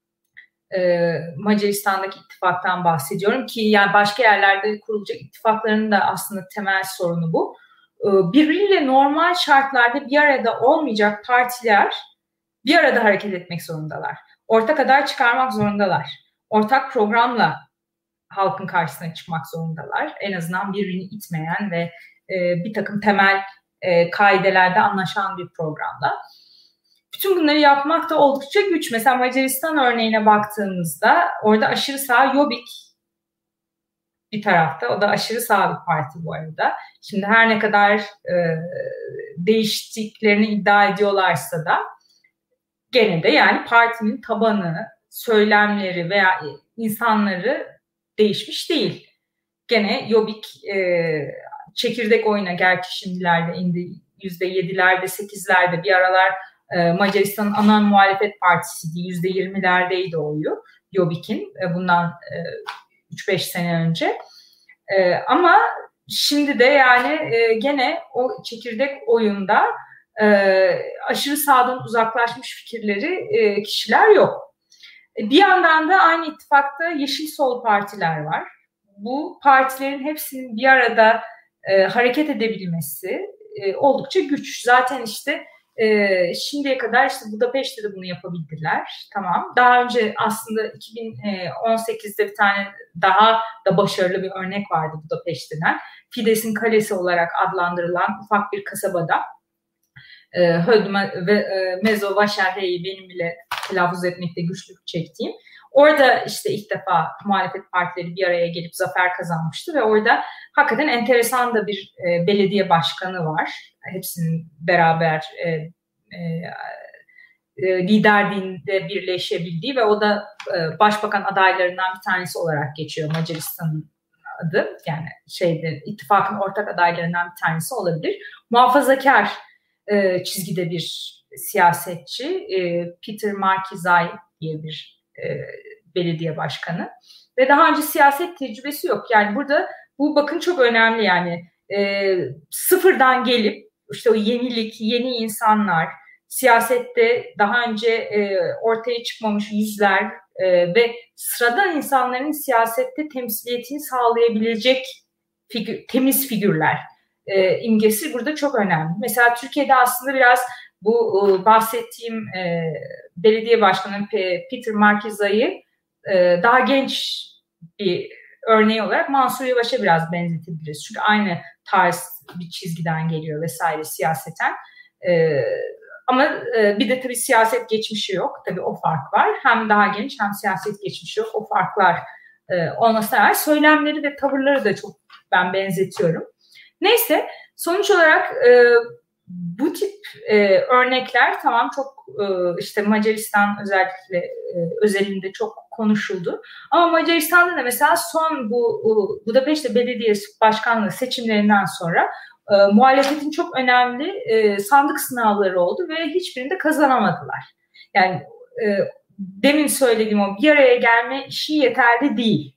e, Macaristan'daki ittifaktan bahsediyorum ki yani başka yerlerde kurulacak ittifakların da aslında temel sorunu bu. E, birbiriyle normal şartlarda bir arada olmayacak partiler bir arada hareket etmek zorundalar. Ortak aday çıkarmak zorundalar. Ortak programla halkın karşısına çıkmak zorundalar. En azından birbirini itmeyen ve bir takım temel e, kaidelerde anlaşan bir programda. Bütün bunları yapmak da oldukça güç. Mesela Macaristan örneğine baktığımızda orada aşırı sağ Jobbik bir tarafta. O da aşırı sağ bir parti bu arada. Şimdi her ne kadar e, değiştiklerini iddia ediyorlarsa da gene de yani partinin tabanı, söylemleri veya insanları değişmiş değil. Gene Jobbik e, çekirdek oyuna, gerçi şimdilerde indi, yüzde yedilerde, sekizlerde, bir aralar e, Macaristan'ın ana muhalefet partisiydi, yüzde yirmilerdeydi oyu Jobbik'in e, bundan e, üç beş sene önce. E, ama şimdi de yani e, gene o çekirdek oyunda e, aşırı sağdan uzaklaşmış fikirleri e, kişiler yok. E, bir yandan da aynı ittifakta Yeşil Sol partiler var. Bu partilerin hepsinin bir arada e, hareket edebilmesi e, oldukça güç. Zaten işte e, şimdiye kadar işte Budapeşte de bunu yapabildiler. Tamam. Daha önce aslında iki bin on sekizde bir tane daha da başarılı bir örnek vardı Budapeşte'den. Fidesz'in kalesi olarak adlandırılan ufak bir kasabada e, Hödme ve e, Mezovaşerhe'yi benim bile telaffuz etmekte güçlük çektiğim. Orada işte ilk defa muhalefet partileri bir araya gelip zafer kazanmıştı ve orada hakikaten enteresan da bir e, belediye başkanı var. Hepsinin beraber e, e, e, liderliğinde birleşebildiği ve o da e, başbakan adaylarından bir tanesi olarak geçiyor Macaristan'ın adı. Yani şeyde ittifakın ortak adaylarından bir tanesi olabilir. Muhafazakar e, çizgide bir siyasetçi e, Peter Markizai diye bir e, belediye başkanı ve daha önce siyaset tecrübesi yok. Yani burada bu bakın çok önemli yani e, sıfırdan gelip işte o yenilik, yeni insanlar, siyasette daha önce e, ortaya çıkmamış yüzler e, ve sıradan insanların siyasette temsiliyetini sağlayabilecek figür, temiz figürler e, imgesi burada çok önemli. Mesela Türkiye'de aslında biraz bu e, bahsettiğim e, belediye başkanı Peter Markizai'yi e, daha genç bir örneği olarak Mansur Yavaş'a biraz benzetebiliriz. Çünkü aynı tarz bir çizgiden geliyor vesaire siyaseten. E, ama e, bir de tabii siyaset geçmişi yok. Tabii o fark var. Hem daha genç hem siyaset geçmişi yok. O farklar e, olmasına rağmen söylemleri ve tavırları da çok ben benzetiyorum. Neyse sonuç olarak e, bu tip e, örnekler tamam çok e, işte Macaristan özellikle e, özelinde çok konuşuldu. Ama Macaristan'da da mesela son bu e, Budapeşte Belediye Başkanlığı seçimlerinden sonra e, muhalefetin çok önemli e, sandık sınavları oldu ve hiçbirinde kazanamadılar. Yani e, demin söylediğim o bir araya gelme işi yeterli değil.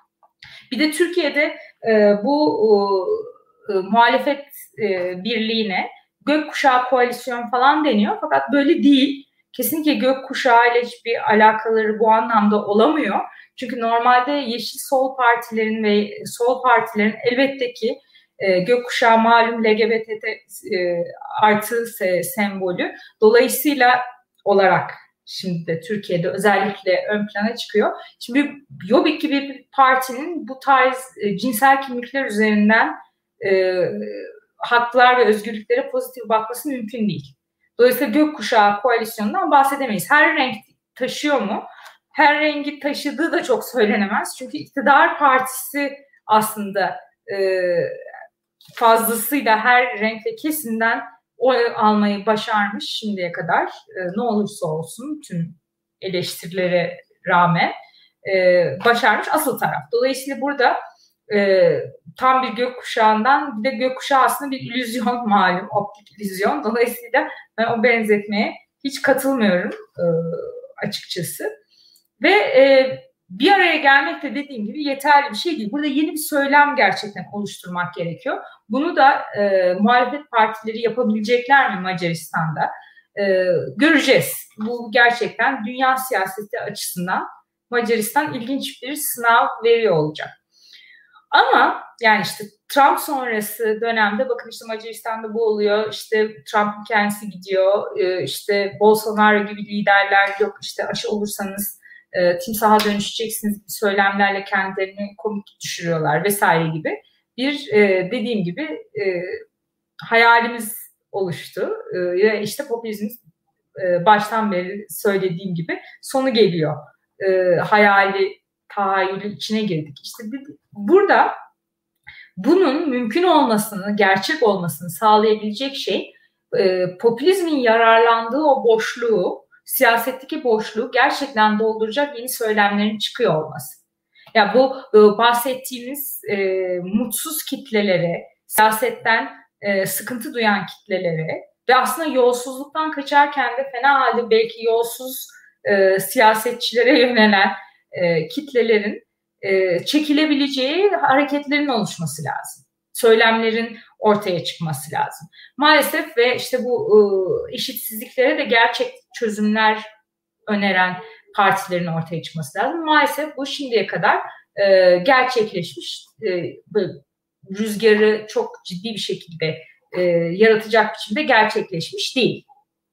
Bir de Türkiye'de e, bu e, e, muhalefet e, birliğine gökkuşağı koalisyon falan deniyor fakat böyle değil. Kesinlikle gökkuşağı ile hiçbir alakaları bu anlamda olamıyor. Çünkü normalde yeşil sol partilerin ve sol partilerin elbette ki e, gökkuşağı malum L G B T e, artı se, sembolü. Dolayısıyla olarak şimdi de Türkiye'de özellikle ön plana çıkıyor. Şimdi Jobbik gibi bir partinin bu tarz e, cinsel kimlikler üzerinden e, haklar ve özgürlüklere pozitif bakması mümkün değil. Dolayısıyla gökkuşağı koalisyonundan bahsedemeyiz. Her renk taşıyor mu? Her rengi taşıdığı da çok söylenemez. Çünkü iktidar partisi aslında e, fazlasıyla her renk ve kesimden oy almayı başarmış şimdiye kadar. E, ne olursa olsun tüm eleştirilere rağmen e, başarmış asıl taraf. Dolayısıyla burada e, tam bir gökkuşağından bir de gökkuşağı aslında bir illüzyon malum, optik illüzyon. Dolayısıyla ben o benzetmeye hiç katılmıyorum e, açıkçası. Ve e, bir araya gelmek de dediğim gibi yeterli bir şey değil. Burada yeni bir söylem gerçekten oluşturmak gerekiyor. Bunu da e, muhalefet partileri yapabilecekler mi Macaristan'da? E, göreceğiz. Bu gerçekten dünya siyaseti açısından Macaristan ilginç bir sınav veriyor olacak. Ama yani işte Trump sonrası dönemde bakın işte Macaristan'da bu oluyor, işte Trump'ın kendisi gidiyor, işte Bolsonaro gibi liderler yok işte aşı olursanız e, timsaha dönüşeceksiniz söylemlerle kendilerini komik düşürüyorlar vesaire gibi bir e, dediğim gibi e, hayalimiz oluştu ve e, işte popülizm e, baştan beri söylediğim gibi sonu geliyor. E, hayali, tahayyülü içine girdik. İşte bir, burada bunun mümkün olmasını, gerçek olmasını sağlayabilecek şey e, popülizmin yararlandığı o boşluğu, siyasetteki boşluğu gerçekten dolduracak yeni söylemlerin çıkıyor olması. Ya bu e, bahsettiğimiz e, mutsuz kitlelere, siyasetten e, sıkıntı duyan kitlelere ve aslında yolsuzluktan kaçarken de fena halde belki yolsuz e, siyasetçilere yönelen e, kitlelerin e, çekilebileceği hareketlerin oluşması lazım. Söylemlerin ortaya çıkması lazım. Maalesef ve işte bu e, eşitsizliklere de gerçek çözümler öneren partilerin ortaya çıkması lazım. Maalesef bu şimdiye kadar e, gerçekleşmiş, e, rüzgarı çok ciddi bir şekilde e, yaratacak biçimde gerçekleşmiş değil.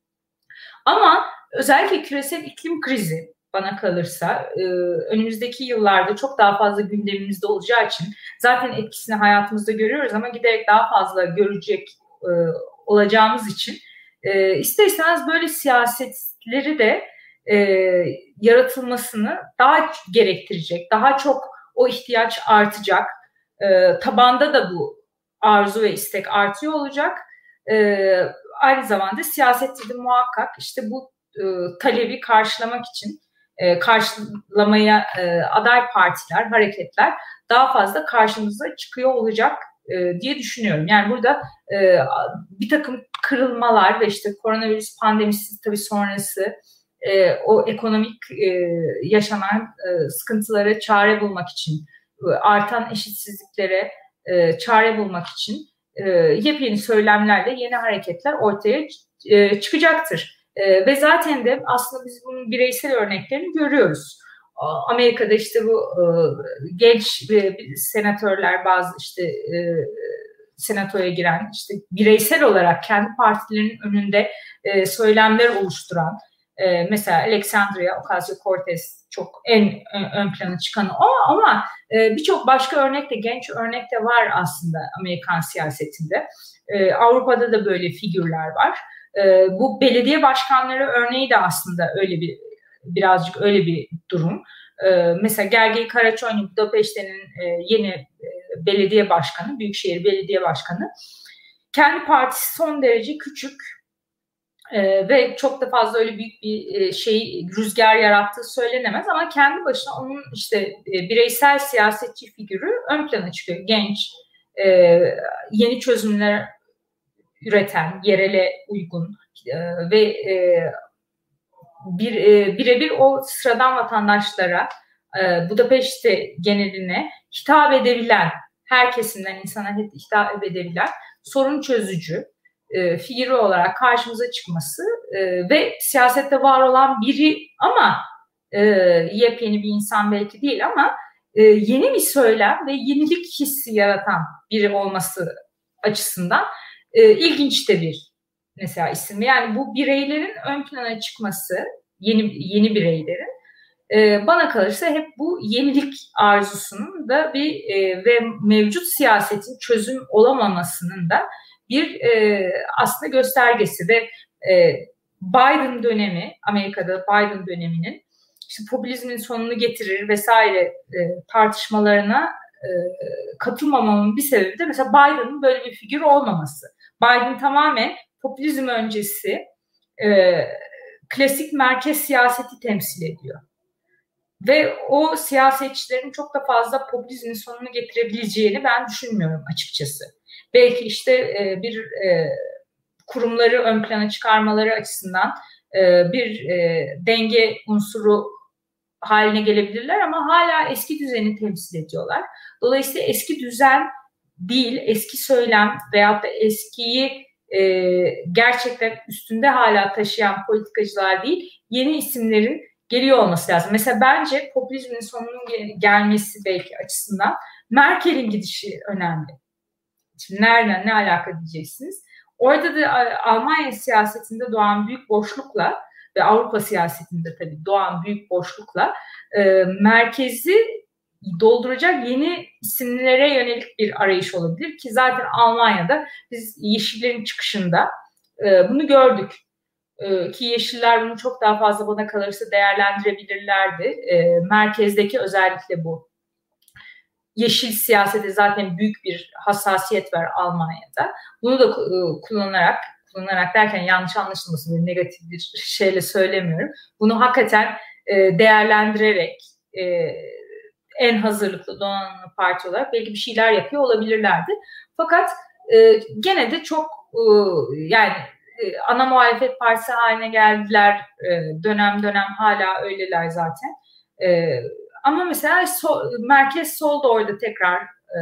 Ama özellikle küresel iklim krizi bana kalırsa e, önümüzdeki yıllarda çok daha fazla gündemimizde olacağı için zaten etkisini hayatımızda görüyoruz ama giderek daha fazla görecek e, olacağımız için e, ister istemez böyle siyasetleri de e, yaratılmasını daha gerektirecek, daha çok o ihtiyaç artacak. E, tabanda da bu arzu ve istek artıyor olacak. E, aynı zamanda siyasette de muhakkak işte bu e, talebi karşılamak için e, karşılamaya e, aday partiler, hareketler daha fazla karşımıza çıkıyor olacak e, diye düşünüyorum. Yani burada e, bir takım kırılmalar ve işte koronavirüs pandemisi tabii sonrası e, o ekonomik e, yaşanan e, sıkıntılara çare bulmak için, e, artan eşitsizliklere e, çare bulmak için e, yepyeni söylemlerle yeni hareketler ortaya e, çıkacaktır. E, ve zaten de aslında biz bunun bireysel örneklerini görüyoruz. Amerika'da işte bu e, genç e, senatörler, bazı işte e, senatoya giren, işte bireysel olarak kendi partilerinin önünde e, söylemler oluşturan, e, mesela Alexandria Ocasio-Cortez çok en ön, ön plana çıkanı o, ama e, birçok başka örnek de, genç örnek de var aslında Amerikan siyasetinde. E, Avrupa'da da böyle figürler var. E, bu belediye başkanları örneği de aslında öyle bir birazcık öyle bir durum. Ee, mesela Gergely Karaçoğlu, Budapeşte'nin e, yeni e, belediye başkanı, Büyükşehir Belediye Başkanı. Kendi partisi son derece küçük e, ve çok da fazla öyle büyük bir e, şey rüzgar yarattığı söylenemez, ama kendi başına onun işte e, bireysel siyasetçi figürü ön plana çıkıyor. Genç, e, yeni çözümler üreten, yerele uygun e, ve e, bir e, birebir o sıradan vatandaşlara, e, Budapeşte geneline hitap edebilen, her kesimden insana hitap edebilen sorun çözücü e, figürü olarak karşımıza çıkması e, ve siyasette var olan biri ama e, yepyeni bir insan belki değil, ama e, yeni bir söylem ve yenilik hissi yaratan biri olması açısından e, ilginç de bir mesela isim. Yani bu bireylerin ön plana çıkması, yeni yeni bireylerin e, bana kalırsa hep bu yenilik arzusunun da bir e, ve mevcut siyasetin çözüm olamamasının da bir e, aslında göstergesi ve e, Biden dönemi, Amerika'da Biden döneminin işte popülizmin sonunu getirir vesaire e, tartışmalarına e, katılmamamın bir sebebi de mesela Biden'ın böyle bir figür olmaması. Biden tamamen popülizm öncesi e, klasik merkez siyaseti temsil ediyor. Ve o siyasetçilerin çok da fazla popülizmin sonunu getirebileceğini ben düşünmüyorum açıkçası. Belki işte e, bir e, kurumları ön plana çıkarmaları açısından e, bir e, denge unsuru haline gelebilirler, ama hala eski düzeni temsil ediyorlar. Dolayısıyla eski düzen değil, eski söylem veyahut da eskiyi e, gerçekten üstünde hala taşıyan politikacılar değil, yeni isimlerin geliyor olması lazım. Mesela bence popülizmin sonunun gelmesi belki açısından Merkel'in gidişi önemli. Şimdi nereden ne alaka diyeceksiniz? Orada da Almanya siyasetinde doğan büyük boşlukla ve Avrupa siyasetinde tabii doğan büyük boşlukla e, merkezi dolduracak yeni isimlere yönelik bir arayış olabilir ki zaten Almanya'da biz Yeşillerin çıkışında e, bunu gördük. e, ki Yeşiller bunu çok daha fazla bana kalırsa değerlendirebilirlerdi. E, merkezdeki özellikle bu yeşil siyasete zaten büyük bir hassasiyet var Almanya'da. Bunu da e, kullanarak, kullanarak derken yanlış anlaşılmasın, böyle negatif bir şeyle söylemiyorum. Bunu hakikaten e, değerlendirerek e, en hazırlıklı donanımlı parti olarak belki bir şeyler yapıyor olabilirlerdi. Fakat e, gene de çok e, yani e, ana muhalefet partisi haline geldiler. E, dönem dönem hala öyleler zaten. E, ama mesela so, merkez sol da orada tekrar e,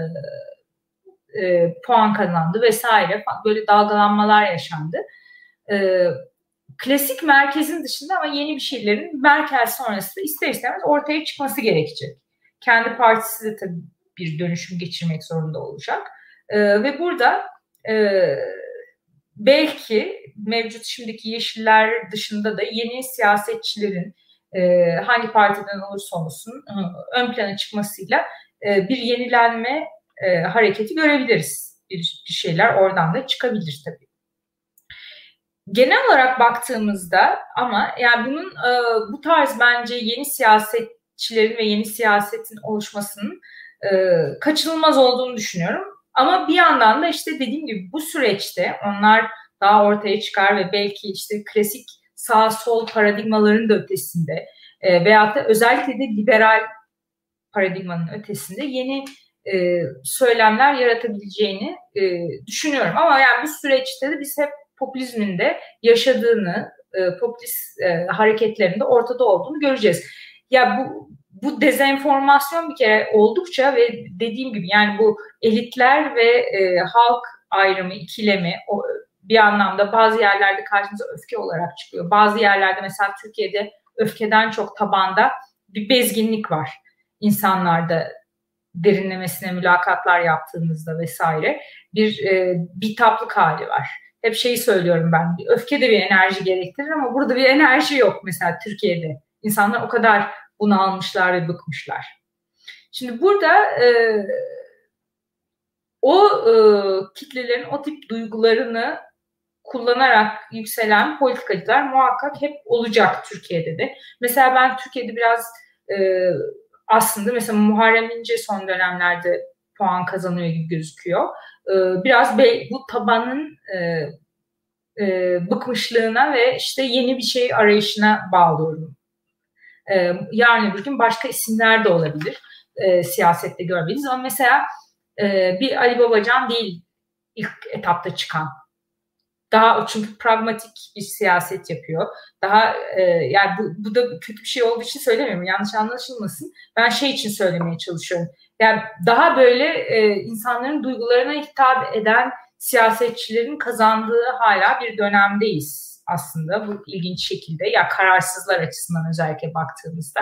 e, puan kazandı vesaire. Böyle dalgalanmalar yaşandı. E, klasik merkezin dışında ama yeni bir şeylerin Merkel sonrası ister istemez ortaya çıkması gerekecek. Kendi partisi de tabii bir dönüşüm geçirmek zorunda olacak. E, ve burada e, belki mevcut şimdiki Yeşiller dışında da yeni siyasetçilerin e, hangi partiden olursa olsun e, ön plana çıkmasıyla e, bir yenilenme e, hareketi görebiliriz. Bir, bir şeyler oradan da çıkabilir tabii. Genel olarak baktığımızda ama yani bunun e, bu tarz bence yeni siyasetçilerin ve yeni siyasetin oluşmasının e, kaçınılmaz olduğunu düşünüyorum. Ama bir yandan da işte dediğim gibi bu süreçte onlar daha ortaya çıkar ve belki işte klasik sağ sol paradigmaların da ötesinde e, veyahut da özellikle de liberal paradigmanın ötesinde yeni e, söylemler yaratabileceğini e, düşünüyorum. Ama yani bu süreçte de biz hep popülizmin de yaşadığını, e, popülist e, hareketlerinde ortada olduğunu göreceğiz. Ya bu bu dezenformasyon bir kere oldukça ve dediğim gibi yani bu elitler ve e, halk ayrımı, ikilemi o, bir anlamda bazı yerlerde karşımıza öfke olarak çıkıyor. Bazı yerlerde mesela Türkiye'de öfkeden çok tabanda bir bezginlik var. İnsanlarda derinlemesine mülakatlar yaptığımızda vesaire bir e, bitaplık hali var. Hep şeyi söylüyorum ben, öfke de bir enerji gerektirir ama burada bir enerji yok mesela Türkiye'de. İnsanlar o kadar bunalmışlar ve bıkmışlar. Şimdi burada e, o e, kitlelerin o tip duygularını kullanarak yükselen politikacılar muhakkak hep olacak Türkiye'de de. Mesela ben Türkiye'de biraz e, aslında mesela Muharrem İnce son dönemlerde puan kazanıyor gibi gözüküyor. E, biraz be, bu tabanın e, e, bıkmışlığına ve işte yeni bir şey arayışına bağlıyorum. E, yarın öbür gün başka isimler de olabilir. E, siyasette görmeliyiz ama mesela e, bir Ali Babacan değil ilk etapta çıkan. Daha çünkü pragmatik bir siyaset yapıyor. Daha e, yani bu, bu da kötü bir şey olduğu için söylemiyorum. Yanlış anlaşılmasın. Ben şey için söylemeye çalışıyorum. Yani daha böyle e, insanların duygularına hitap eden siyasetçilerin kazandığı hala bir dönemdeyiz aslında. Bu ilginç şekilde. Ya kararsızlar açısından özellikle baktığımızda.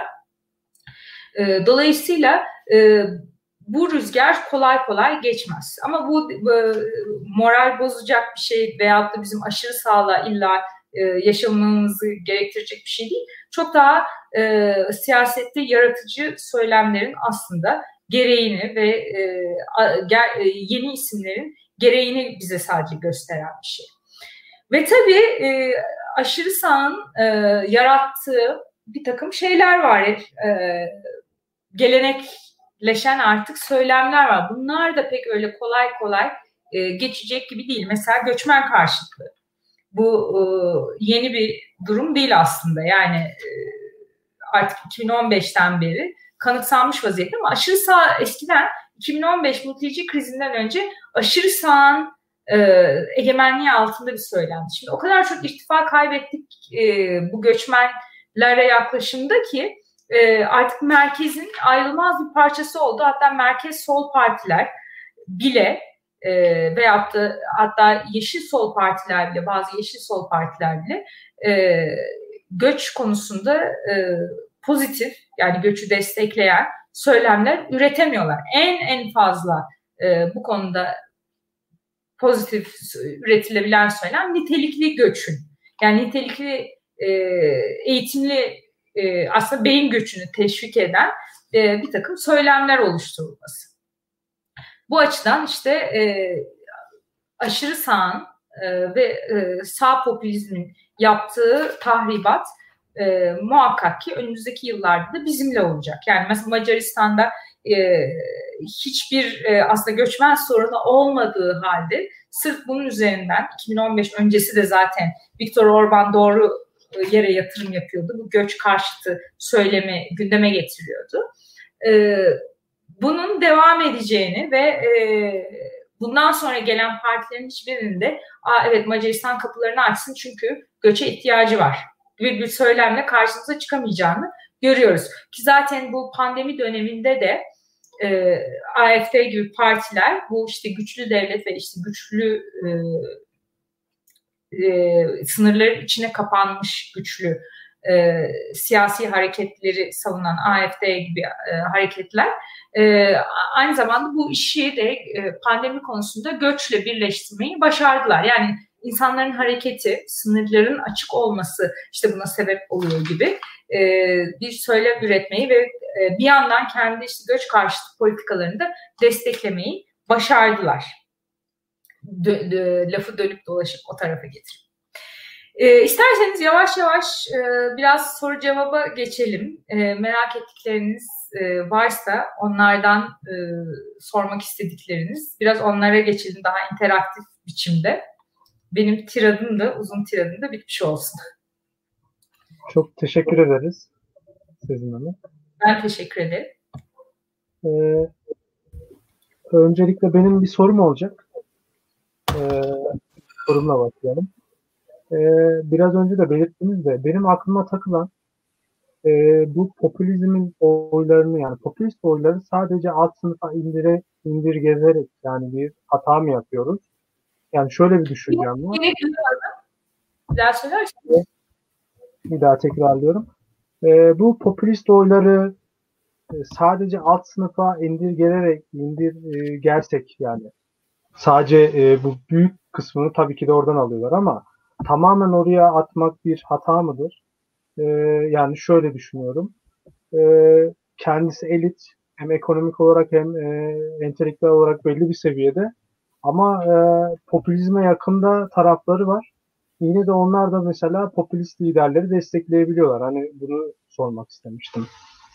E, dolayısıyla e, bu rüzgar kolay kolay geçmez. Ama bu e, moral bozacak bir şey veyahut da bizim aşırı sağlığa illa e, yaşamamızı gerektirecek bir şey değil. Çok daha e, siyasette yaratıcı söylemlerin aslında gereğini ve e, ger, e, yeni isimlerin gereğini bize sadece gösteren bir şey. Ve tabii e, aşırı sağın e, yarattığı bir takım şeyler var. E, gelenekleşen artık söylemler var. Bunlar da pek öyle kolay kolay e, geçecek gibi değil. Mesela göçmen karşıtlığı. Bu e, yeni bir durum değil aslında. Yani e, artık iki bin on beşten beri kanıtsanmış vaziyette ama aşırı sağ eskiden iki bin on beş mülteci krizinden önce aşırı sağın e, egemenliği altında bir söylemdi. Şimdi o kadar çok irtifa kaybettik e, bu göçmenlere yaklaşımda ki e, artık merkezin ayrılmaz bir parçası oldu. Hatta merkez sol partiler bile e, veyahut da hatta yeşil sol partiler bile, bazı yeşil sol partiler bile e, göç konusunda e, pozitif, yani göçü destekleyen söylemler üretemiyorlar. En en fazla e, bu konuda pozitif üretilebilen söylem nitelikli göçün. Yani nitelikli e, eğitimli e, aslında beyin göçünü teşvik eden e, bir takım söylemler oluşturulması. Bu açıdan işte e, aşırı sağın e, ve e, sağ popülizmin yaptığı tahribat e, muhakkak ki önümüzdeki yıllarda da bizimle olacak. Yani mesela Macaristan'da e, hiçbir e, aslında göçmen sorunu olmadığı halde sırf bunun üzerinden iki bin on beş öncesi de zaten Viktor Orban doğru yere yatırım yapıyordu. Bu göç karşıtı söylemi gündeme getiriyordu. E, bunun devam edeceğini ve e, bundan sonra gelen partilerin hiçbirinde Aa, evet Macaristan kapılarını açsın çünkü göçe ihtiyacı var gibi bir söylemle karşımıza çıkamayacağını görüyoruz. Ki zaten bu pandemi döneminde de e, A F D gibi partiler bu işte güçlü devlet ve işte güçlü e, e, sınırların içine kapanmış güçlü e, siyasi hareketleri savunan A F D gibi e, hareketler e, aynı zamanda bu işi de e, pandemi konusunda göçle birleştirmeyi başardılar. Yani insanların hareketi, sınırların açık olması işte buna sebep oluyor gibi e, bir söylem üretmeyi ve e, bir yandan kendi işte göç karşıtı politikalarını da desteklemeyi başardılar. Dö, dö, lafı dönüp dolaşıp o tarafa getirip. E, isterseniz yavaş yavaş e, biraz soru cevaba geçelim. E, merak ettikleriniz e, varsa onlardan e, sormak istedikleriniz. Biraz onlara geçelim daha interaktif biçimde. Benim tiradım da uzun tiradım da bitmiş olsun. Çok teşekkür ederiz Sezin Hanım. Ben teşekkür ederim. Ee, öncelikle benim bir sorum olacak. Ee, sorumla başlayalım. Ee, biraz önce de belirttiniz de benim aklıma takılan e, bu popülizmin oylarını yani popülist oyları sadece alt sınıfa indire, indirgezerek yani bir hata mı yapıyoruz? Yani şöyle bir düşüncem var. Bir daha söylerseniz. Bir daha tekrarlıyorum. Ee, bu popülist oyları e, sadece alt sınıfa indirgenerek indirgersek yani sadece e, bu büyük kısmını tabii ki de oradan alıyorlar ama tamamen oraya atmak bir hata mıdır? Ee, yani şöyle düşünüyorum. Ee, kendisi elit hem ekonomik olarak hem e, entelektüel olarak belli bir seviyede ama e, popülizme yakında tarafları var. Yine de onlar da mesela popülist liderleri destekleyebiliyorlar. Hani bunu sormak istemiştim.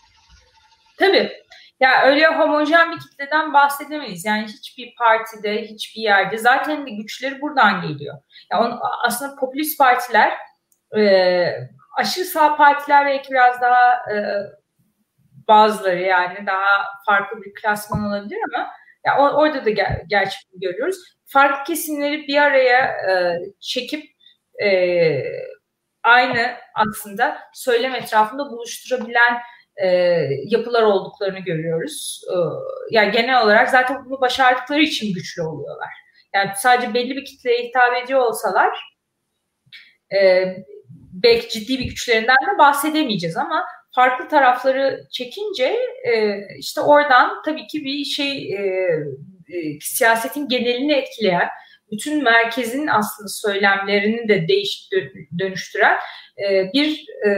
Tabii. Ya öyle homojen bir kitleden bahsedemeyiz. Yani hiçbir partide, hiçbir yerde zaten güçleri buradan geliyor. Ya on, aslında popülist partiler, e, aşırı sağ partiler belki biraz daha e, bazıları yani daha farklı bir klasman olabilir ama ya o, orada da ger- gerçekten görüyoruz. Farklı kesimleri bir araya e, çekip e, aynı aslında söylem etrafında buluşturabilen e, yapılar olduklarını görüyoruz. E, yani genel olarak zaten bunu başardıkları için güçlü oluyorlar. Yani sadece belli bir kitleye hitap ediyor olsalar e, belki ciddi bir güçlerinden de bahsedemeyeceğiz ama farklı tarafları çekince e, işte oradan tabii ki bir şey e, e, siyasetin genelini etkileyen, bütün merkezin aslında söylemlerini de değişik dönüştüren e, bir e,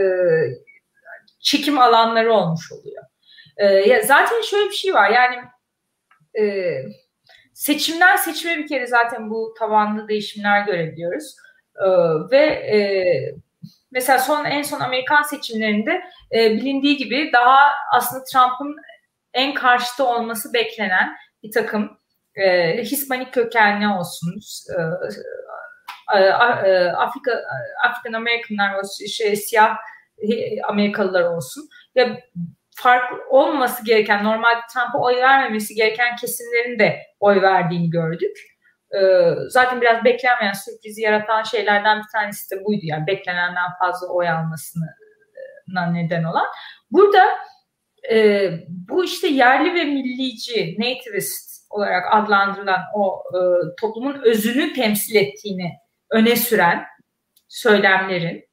çekim alanları olmuş oluyor. E, ya zaten şöyle bir şey var yani e, seçimden seçime bir kere zaten bu tavanlı değişimler görebiliyoruz e, ve e, mesela son en son Amerikan seçimlerinde e, bilindiği gibi daha aslında Trump'ın en karşıtı olması beklenen bir takım e, Hispanik kökenli olsun, e, e, Afrika African Amerikanlar olsun, şey, siyah Amerikalılar olsun ve farklı olması gereken, normalde Trump'a oy vermemesi gereken kesimlerin de oy verdiğini gördük. Zaten biraz beklenmeyen sürprizi yaratan şeylerden bir tanesi de buydu. Yani beklenenden fazla oy almasına neden olan. Burada e, bu işte yerli ve millici, nativist olarak adlandırılan o e, toplumun özünü temsil ettiğini öne süren söylemlerin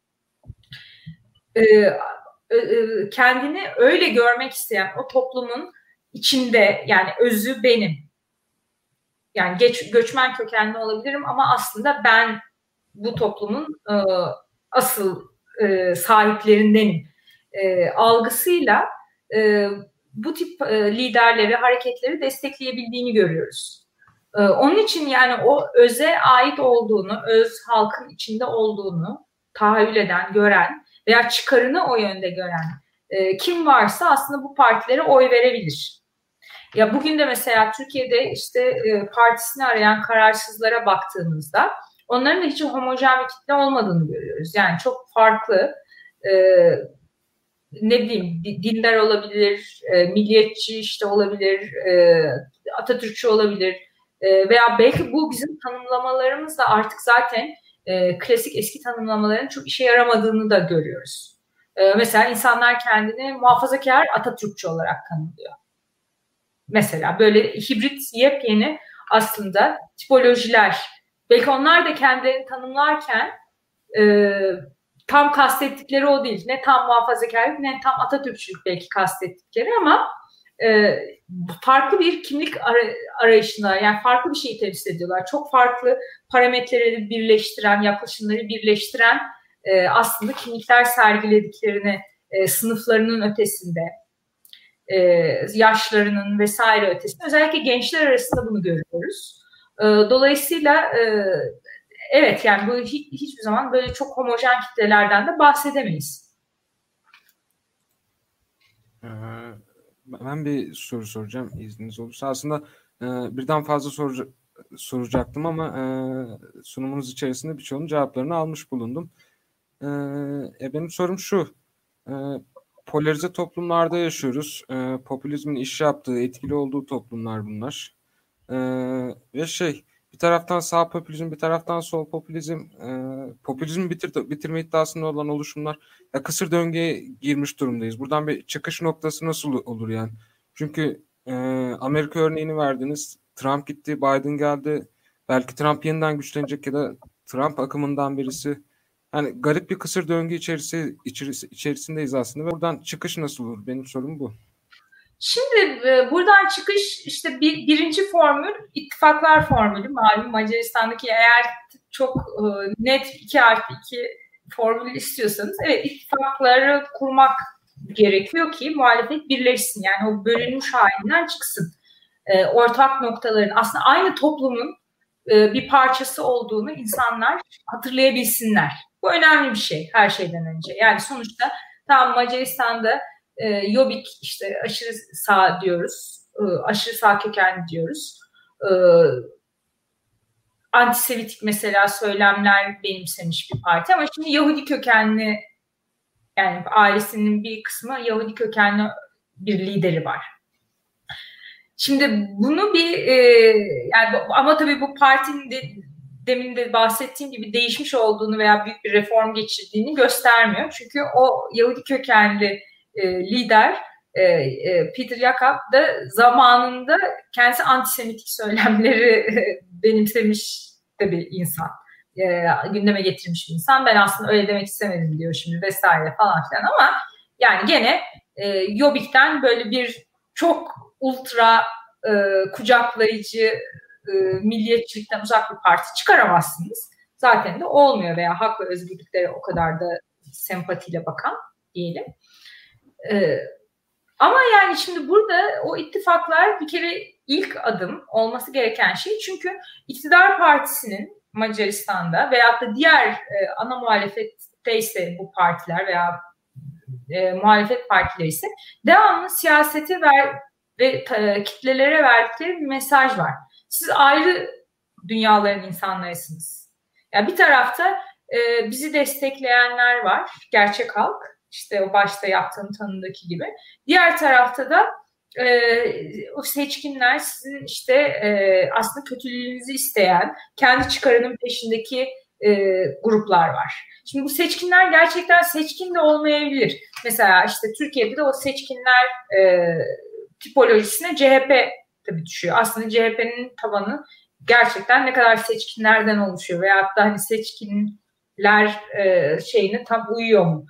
e, e, kendini öyle görmek isteyen o toplumun içinde yani özü benim. Yani geç, göçmen kökenli olabilirim ama aslında ben bu toplumun e, asıl e, sahiplerindenim e, algısıyla e, bu tip e, liderleri, hareketleri destekleyebildiğini görüyoruz. Ee, onun için yani o öze ait olduğunu, öz halkın içinde olduğunu tahayyül eden, gören veya çıkarını o yönde gören e, kim varsa aslında bu partilere oy verebilir. Ya bugün de mesela Türkiye'de işte e, partisini arayan kararsızlara baktığımızda onların da hiç homojen bir kitle olmadığını görüyoruz. Yani çok farklı, e, ne bileyim dindar olabilir, e, milliyetçi işte olabilir, e, Atatürkçü olabilir e, veya belki bu bizim tanımlamalarımız da artık zaten e, klasik eski tanımlamaların çok işe yaramadığını da görüyoruz. E, mesela insanlar kendini muhafazakar Atatürkçü olarak tanımlıyor. Mesela böyle hibrit yepyeni aslında tipolojiler. Belki onlar da kendilerini tanımlarken e, tam kastettikleri o değil. Ne tam muhafazakarlık ne tam Atatürkçülük belki kastettikleri ama e, farklı bir kimlik ar- arayışında yani farklı bir şeyi temsil ediyorlar. Çok farklı parametreleri birleştiren, yaklaşımları birleştiren e, aslında kimlikler sergilediklerini e, sınıflarının ötesinde, e, yaşlarının vesaire ötesinde özellikle gençler arasında bunu görüyoruz. E, dolayısıyla e, evet yani bu hiç, hiçbir zaman böyle çok homojen kitlelerden de bahsedemeyiz. Ee, ben bir soru soracağım izniniz olursa. Aslında e, birden fazla soru, soracaktım ama e, sunumunuz içerisinde birçoğunun cevaplarını almış bulundum. E, e, benim sorum şu. E, polarize toplumlarda yaşıyoruz. E, popülizmin iş yaptığı, etkili olduğu toplumlar bunlar. E, ve şey bir taraftan sağ popülizm, bir taraftan sol popülizm, e, popülizmi bitir, bitirme iddiasında olan oluşumlar ya kısır döngüye girmiş durumdayız. Buradan bir çıkış noktası nasıl olur yani? Çünkü e, Amerika örneğini verdiniz. Trump gitti, Biden geldi. Belki Trump yeniden güçlenecek ya da Trump akımından birisi. Yani garip bir kısır döngü içerisi, içerisi, içerisindeyiz aslında. Ve buradan çıkış nasıl olur? Benim sorum bu. Şimdi e, buradan çıkış işte bir, birinci formül ittifaklar formülü. Malum Macaristan'daki eğer çok e, net iki artı iki formülü istiyorsanız evet ittifakları kurmak gerekiyor ki muhalefet birleşsin. Yani o bölünmüş halinden çıksın. E, ortak noktaların aslında aynı toplumun e, bir parçası olduğunu insanlar hatırlayabilsinler. Bu önemli bir şey her şeyden önce. Yani sonuçta tam Macaristan'da e, Jobbik işte aşırı sağ diyoruz, e, aşırı sağ kökenli diyoruz. E, antisemitik mesela söylemler benimsemiş bir parti ama şimdi Yahudi kökenli yani ailesinin bir kısmı Yahudi kökenli bir lideri var. Şimdi bunu bir e, yani ama tabii bu partinin de, demin de bahsettiğim gibi değişmiş olduğunu veya büyük bir reform geçirdiğini göstermiyor. Çünkü o Yahudi kökenli e, lider e, e, Peter Jakob da zamanında kendisi antisemitik söylemleri e, benimsemiş de bir insan. E, gündeme getirmiş bir insan. Ben aslında öyle demek istemedim diyor şimdi vesaire falan filan ama yani gene e, Jobbik'ten böyle bir çok ultra e, kucaklayıcı e, milliyetçilikten uzak bir parti çıkaramazsınız. Zaten de olmuyor veya hak ve özgürlüklere o kadar da sempatiyle bakan diyelim. E, ama yani şimdi burada o ittifaklar bir kere ilk adım olması gereken şey. Çünkü iktidar partisinin Macaristan'da veyahut da diğer e, ana muhalefette ise bu partiler veya e, muhalefet partileri ise devamlı siyasete ver, ve e, kitlelere verdikleri bir mesaj var. Siz ayrı dünyaların insanlarısınız. Yani bir tarafta e, bizi destekleyenler var, gerçek halk. İşte o başta yaptığım tanımdaki gibi. Diğer tarafta da e, o seçkinler sizin işte e, aslında kötülüğünüzü isteyen, kendi çıkarının peşindeki e, gruplar var. Şimdi bu seçkinler gerçekten seçkin de olmayabilir. Mesela işte Türkiye'de de o seçkinler e, tipolojisine C H P tabii düşüyor. Aslında C H P'nin tabanı gerçekten ne kadar seçkinlerden oluşuyor veyahut da hani seçkinler e, şeyine tam uyuyor mu?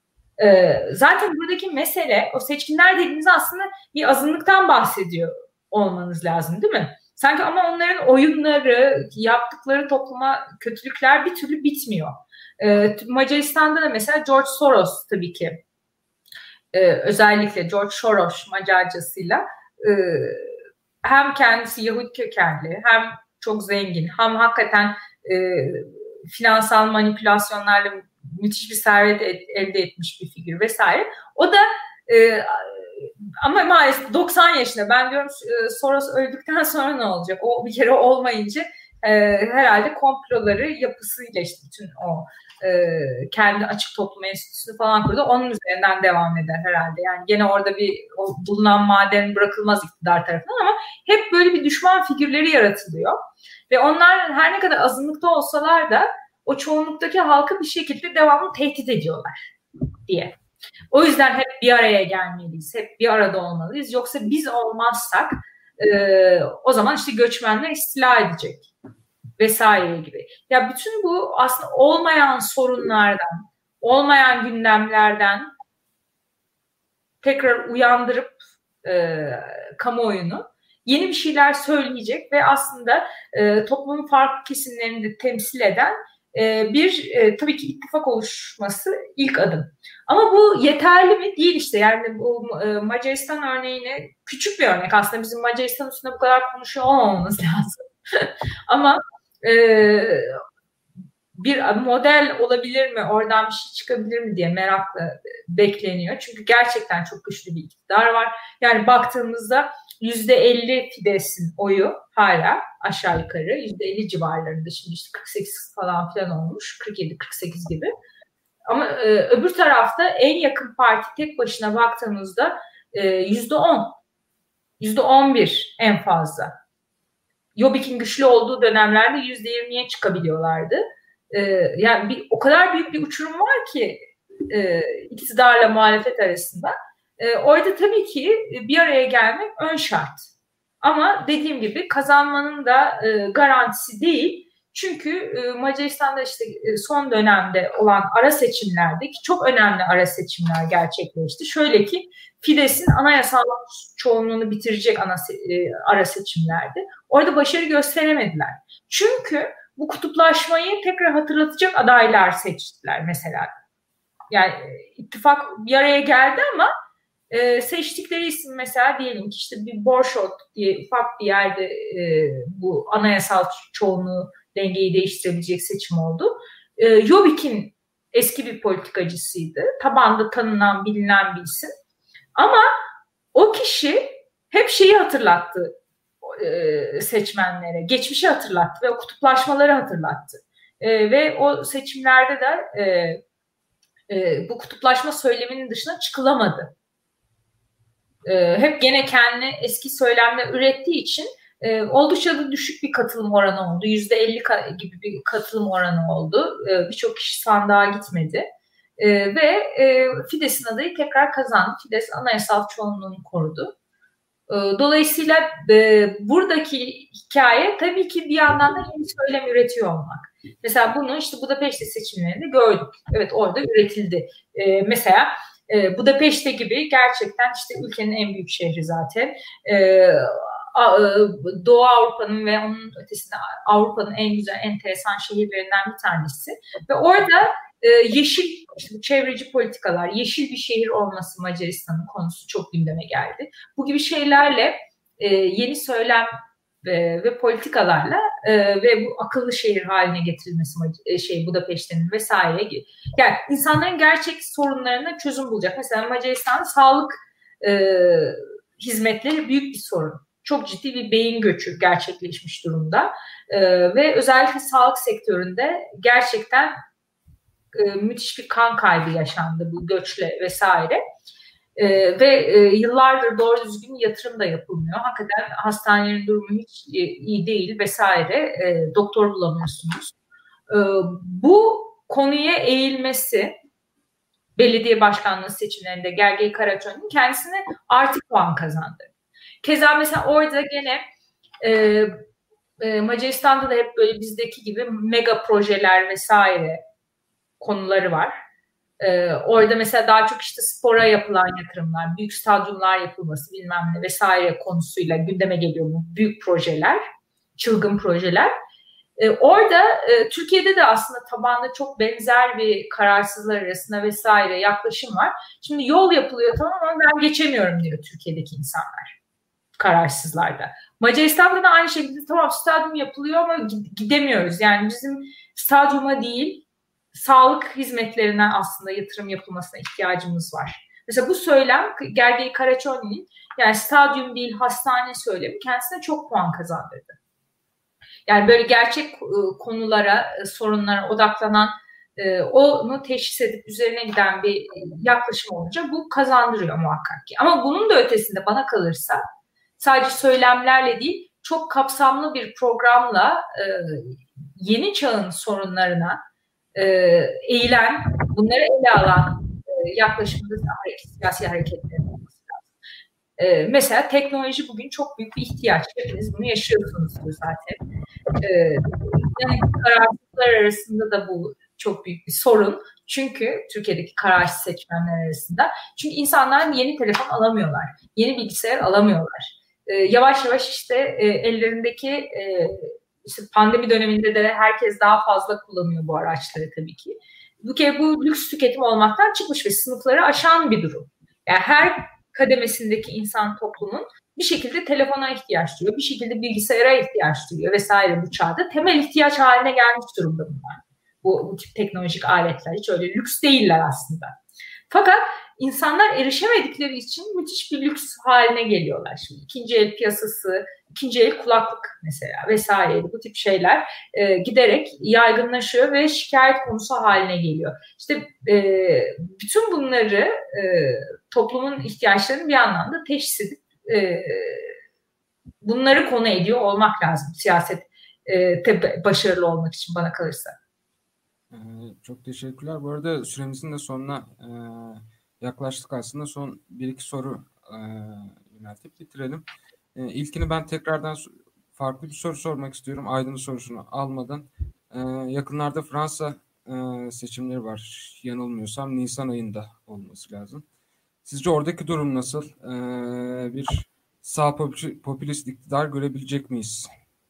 E, zaten buradaki mesele o seçkinler dediğiniz aslında bir azınlıktan bahsediyor olmanız lazım değil mi? Sanki ama onların oyunları, yaptıkları topluma kötülükler bir türlü bitmiyor. E, Macaristan'da da mesela George Soros tabii ki e, özellikle George Soros Macarcasıyla e, hem kendisi Yahudi kökenli, hem çok zengin, hem hakikaten e, finansal manipülasyonlarla müthiş bir servet et, elde etmiş bir figür vesaire. O da e, ama maalesef doksan yaşında. Ben diyorum Soros öldükten sonra ne olacak? O bir kere olmayınca e, herhalde komploları yapısıyla işte bütün o e, kendi açık toplum enstitüsünü falan kurdu. Onun üzerinden devam eder herhalde. Yani gene orada bir o bulunan maden bırakılmaz iktidar tarafından ama hep böyle bir düşman figürleri yaratılıyor. Ve onlar her ne kadar azınlıkta olsalar da o çoğunluktaki halkı bir şekilde devamlı tehdit ediyorlar diye. O yüzden hep bir araya gelmeliyiz, hep bir arada olmalıyız. Yoksa biz olmazsak e, o zaman işte göçmenler istila edecek vesaire gibi. Ya bütün bu aslında olmayan sorunlardan, olmayan gündemlerden tekrar uyandırıp e, kamuoyunu yeni bir şeyler söyleyecek ve aslında e, toplumun farklı kesimlerini de temsil eden e, bir e, tabii ki ittifak oluşması ilk adım. Ama bu yeterli mi? Değil işte. Yani bu e, Macaristan örneğine küçük bir örnek. Aslında bizim Macaristan üstünde bu kadar konuşuyor olmamamız lazım. Ama e, bir model olabilir mi? Oradan bir şey çıkabilir mi diye merakla bekleniyor. Çünkü gerçekten çok güçlü bir iktidar var. Yani baktığımızda yüzde elli Fidesz'in oyu hala aşağı yukarı yüzde elli civarlarında, şimdi işte kırk sekiz falan filan olmuş, kırk yedi kırk sekiz gibi. Ama e, öbür tarafta en yakın parti tek başına baktığımızda e, yüzde on, yüzde on bir en fazla. Jobbik'in güçlü olduğu dönemlerde yüzde yirmiye çıkabiliyorlardı. E, yani bir, o kadar büyük bir uçurum var ki e, iktidarla muhalefet arasında. E, orada tabii ki bir araya gelmek ön şart. Ama dediğim gibi kazanmanın da e, garantisi değil. Çünkü e, Macaristan'da işte e, son dönemde olan ara seçimlerde, ki çok önemli ara seçimler gerçekleşti. Şöyle ki Fidesz'in anayasal çoğunluğunu bitirecek ana e, ara seçimlerde. Orada başarı gösteremediler. Çünkü bu kutuplaşmayı tekrar hatırlatacak adaylar seçtiler mesela. Yani ittifak bir araya geldi ama Ee, seçtikleri isim mesela diyelim ki işte bir Borşot diye ufak bir yerde e, bu anayasal çoğunluğu, dengeyi değiştirebilecek seçim oldu. Ee, Jobbik'in eski bir politikacısıydı. Tabanda tanınan, bilinen bir isim. Ama o kişi hep şeyi hatırlattı e, seçmenlere. Geçmişi hatırlattı ve o kutuplaşmaları hatırlattı. E, ve o seçimlerde de e, e, bu kutuplaşma söyleminin dışına çıkılamadı. Hep gene kendi eski söylemle ürettiği için e, oldukça da düşük bir katılım oranı oldu. yüzde elli gibi bir katılım oranı oldu. E, Birçok kişi sandığa gitmedi. E, ve e, Fidesz'in adayı tekrar kazandı. Fidesz anayasal çoğunluğunu korudu. E, dolayısıyla e, buradaki hikaye tabii ki bir yandan da yeni söylem üretiyor olmak. Mesela bunu işte Budapeşte seçimlerinde gördük. Evet, orada üretildi. E, mesela Ee, Budapeşte gibi gerçekten işte ülkenin en büyük şehri zaten. Ee, Doğu Avrupa'nın ve onun ötesinde Avrupa'nın en güzel, enteresan şehirlerinden bir tanesi. Ve orada e, yeşil, işte bu çevreci politikalar, yeşil bir şehir olması Macaristan'ın konusu çok gündeme geldi. Bu gibi şeylerle e, yeni söylem ve, ve politikalarla e, ve bu akıllı şehir haline getirilmesi e, şey Budapeşte'nin vesaire gibi. Yani insanların gerçek sorunlarına çözüm bulacak. Mesela Macaristan'da sağlık e, hizmetleri büyük bir sorun. Çok ciddi bir beyin göçü gerçekleşmiş durumda. E, ve özellikle sağlık sektöründe gerçekten e, müthiş bir kan kaybı yaşandı bu göçle vesaire. Ee, ve e, yıllardır doğru düzgün yatırım da yapılmıyor. Hakikaten hastanelerin durumu hiç e, iyi değil vesaire. E, doktor bulamıyorsunuz. E, bu konuya eğilmesi belediye başkanlığı seçimlerinde Gergely Karaçoğlu'nun kendisine artık puan kazandı. Keza mesela orada gene e, e, Macaristan'da da hep böyle bizdeki gibi mega projeler vesaire konuları var. Ee, orada mesela daha çok işte spora yapılan yatırımlar, büyük stadyumlar yapılması bilmem ne vesaire konusuyla gündeme geliyor bu büyük projeler, çılgın projeler. Ee, orada e, Türkiye'de de aslında tabanda çok benzer bir kararsızlar arasında vesaire yaklaşım var. Şimdi yol yapılıyor tamam ama ben geçemiyorum diyor Türkiye'deki insanlar, kararsızlarda. Macaristan'da da aynı şekilde tamam stadyum yapılıyor ama gidemiyoruz. Yani bizim stadyuma değil sağlık hizmetlerine aslında yatırım yapılmasına ihtiyacımız var. Mesela bu söylem Gergely Karaçorlu'nun yani stadyum değil hastane söylemi kendisine çok puan kazandırdı. Yani böyle gerçek konulara, sorunlara odaklanan, onu teşhis edip üzerine giden bir yaklaşım olunca bu kazandırıyor muhakkak ki. Ama bunun da ötesinde bana kalırsa sadece söylemlerle değil çok kapsamlı bir programla yeni çağın sorunlarına eğilen, bunları ele alan yaklaşımda siyasi hareketlerin olması lazım. Ee, mesela teknoloji bugün çok büyük bir ihtiyaç. Hepiniz bunu yaşıyorsunuzdur zaten. Ee, yani kararsızlar arasında da bu çok büyük bir sorun. Çünkü Türkiye'deki kararsız seçmenler arasında. Çünkü insanlar yeni telefon alamıyorlar. Yeni bilgisayar alamıyorlar. Ee, yavaş yavaş işte e, ellerindeki e, işte pandemi döneminde de herkes daha fazla kullanıyor bu araçları tabii ki. Bu kere bu lüks tüketim olmaktan çıkmış ve sınıfları aşan bir durum. Yani her kademesindeki insan toplumun bir şekilde telefona ihtiyaç duyuyor, bir şekilde bilgisayara ihtiyaç duyuyor vesaire bu çağda. Temel ihtiyaç haline gelmiş durumda bunlar. Bu, bu tip teknolojik aletler hiç öyle lüks değiller aslında. Fakat insanlar erişemedikleri için müthiş bir lüks haline geliyorlar. Şimdi ikinci el piyasası, ikinci el kulaklık mesela vesaire bu tip şeyler e, giderek yaygınlaşıyor ve şikayet konusu haline geliyor. İşte e, bütün bunları e, toplumun ihtiyaçlarını bir anlamda teşhis edip e, bunları konu ediyor olmak lazım siyaset e, başarılı olmak için bana kalırsa. Ee, çok teşekkürler. Bu arada süremizin de sonuna e, yaklaştık aslında. Son bir iki soru e, yöneltip bitirelim. E, ilkini ben tekrardan farklı bir soru sormak istiyorum. Aydın'ın sorusunu almadan. E, yakınlarda Fransa e, seçimleri var. Yanılmıyorsam Nisan ayında olması lazım. Sizce oradaki durum nasıl? E, bir sağ popülist iktidar görebilecek miyiz?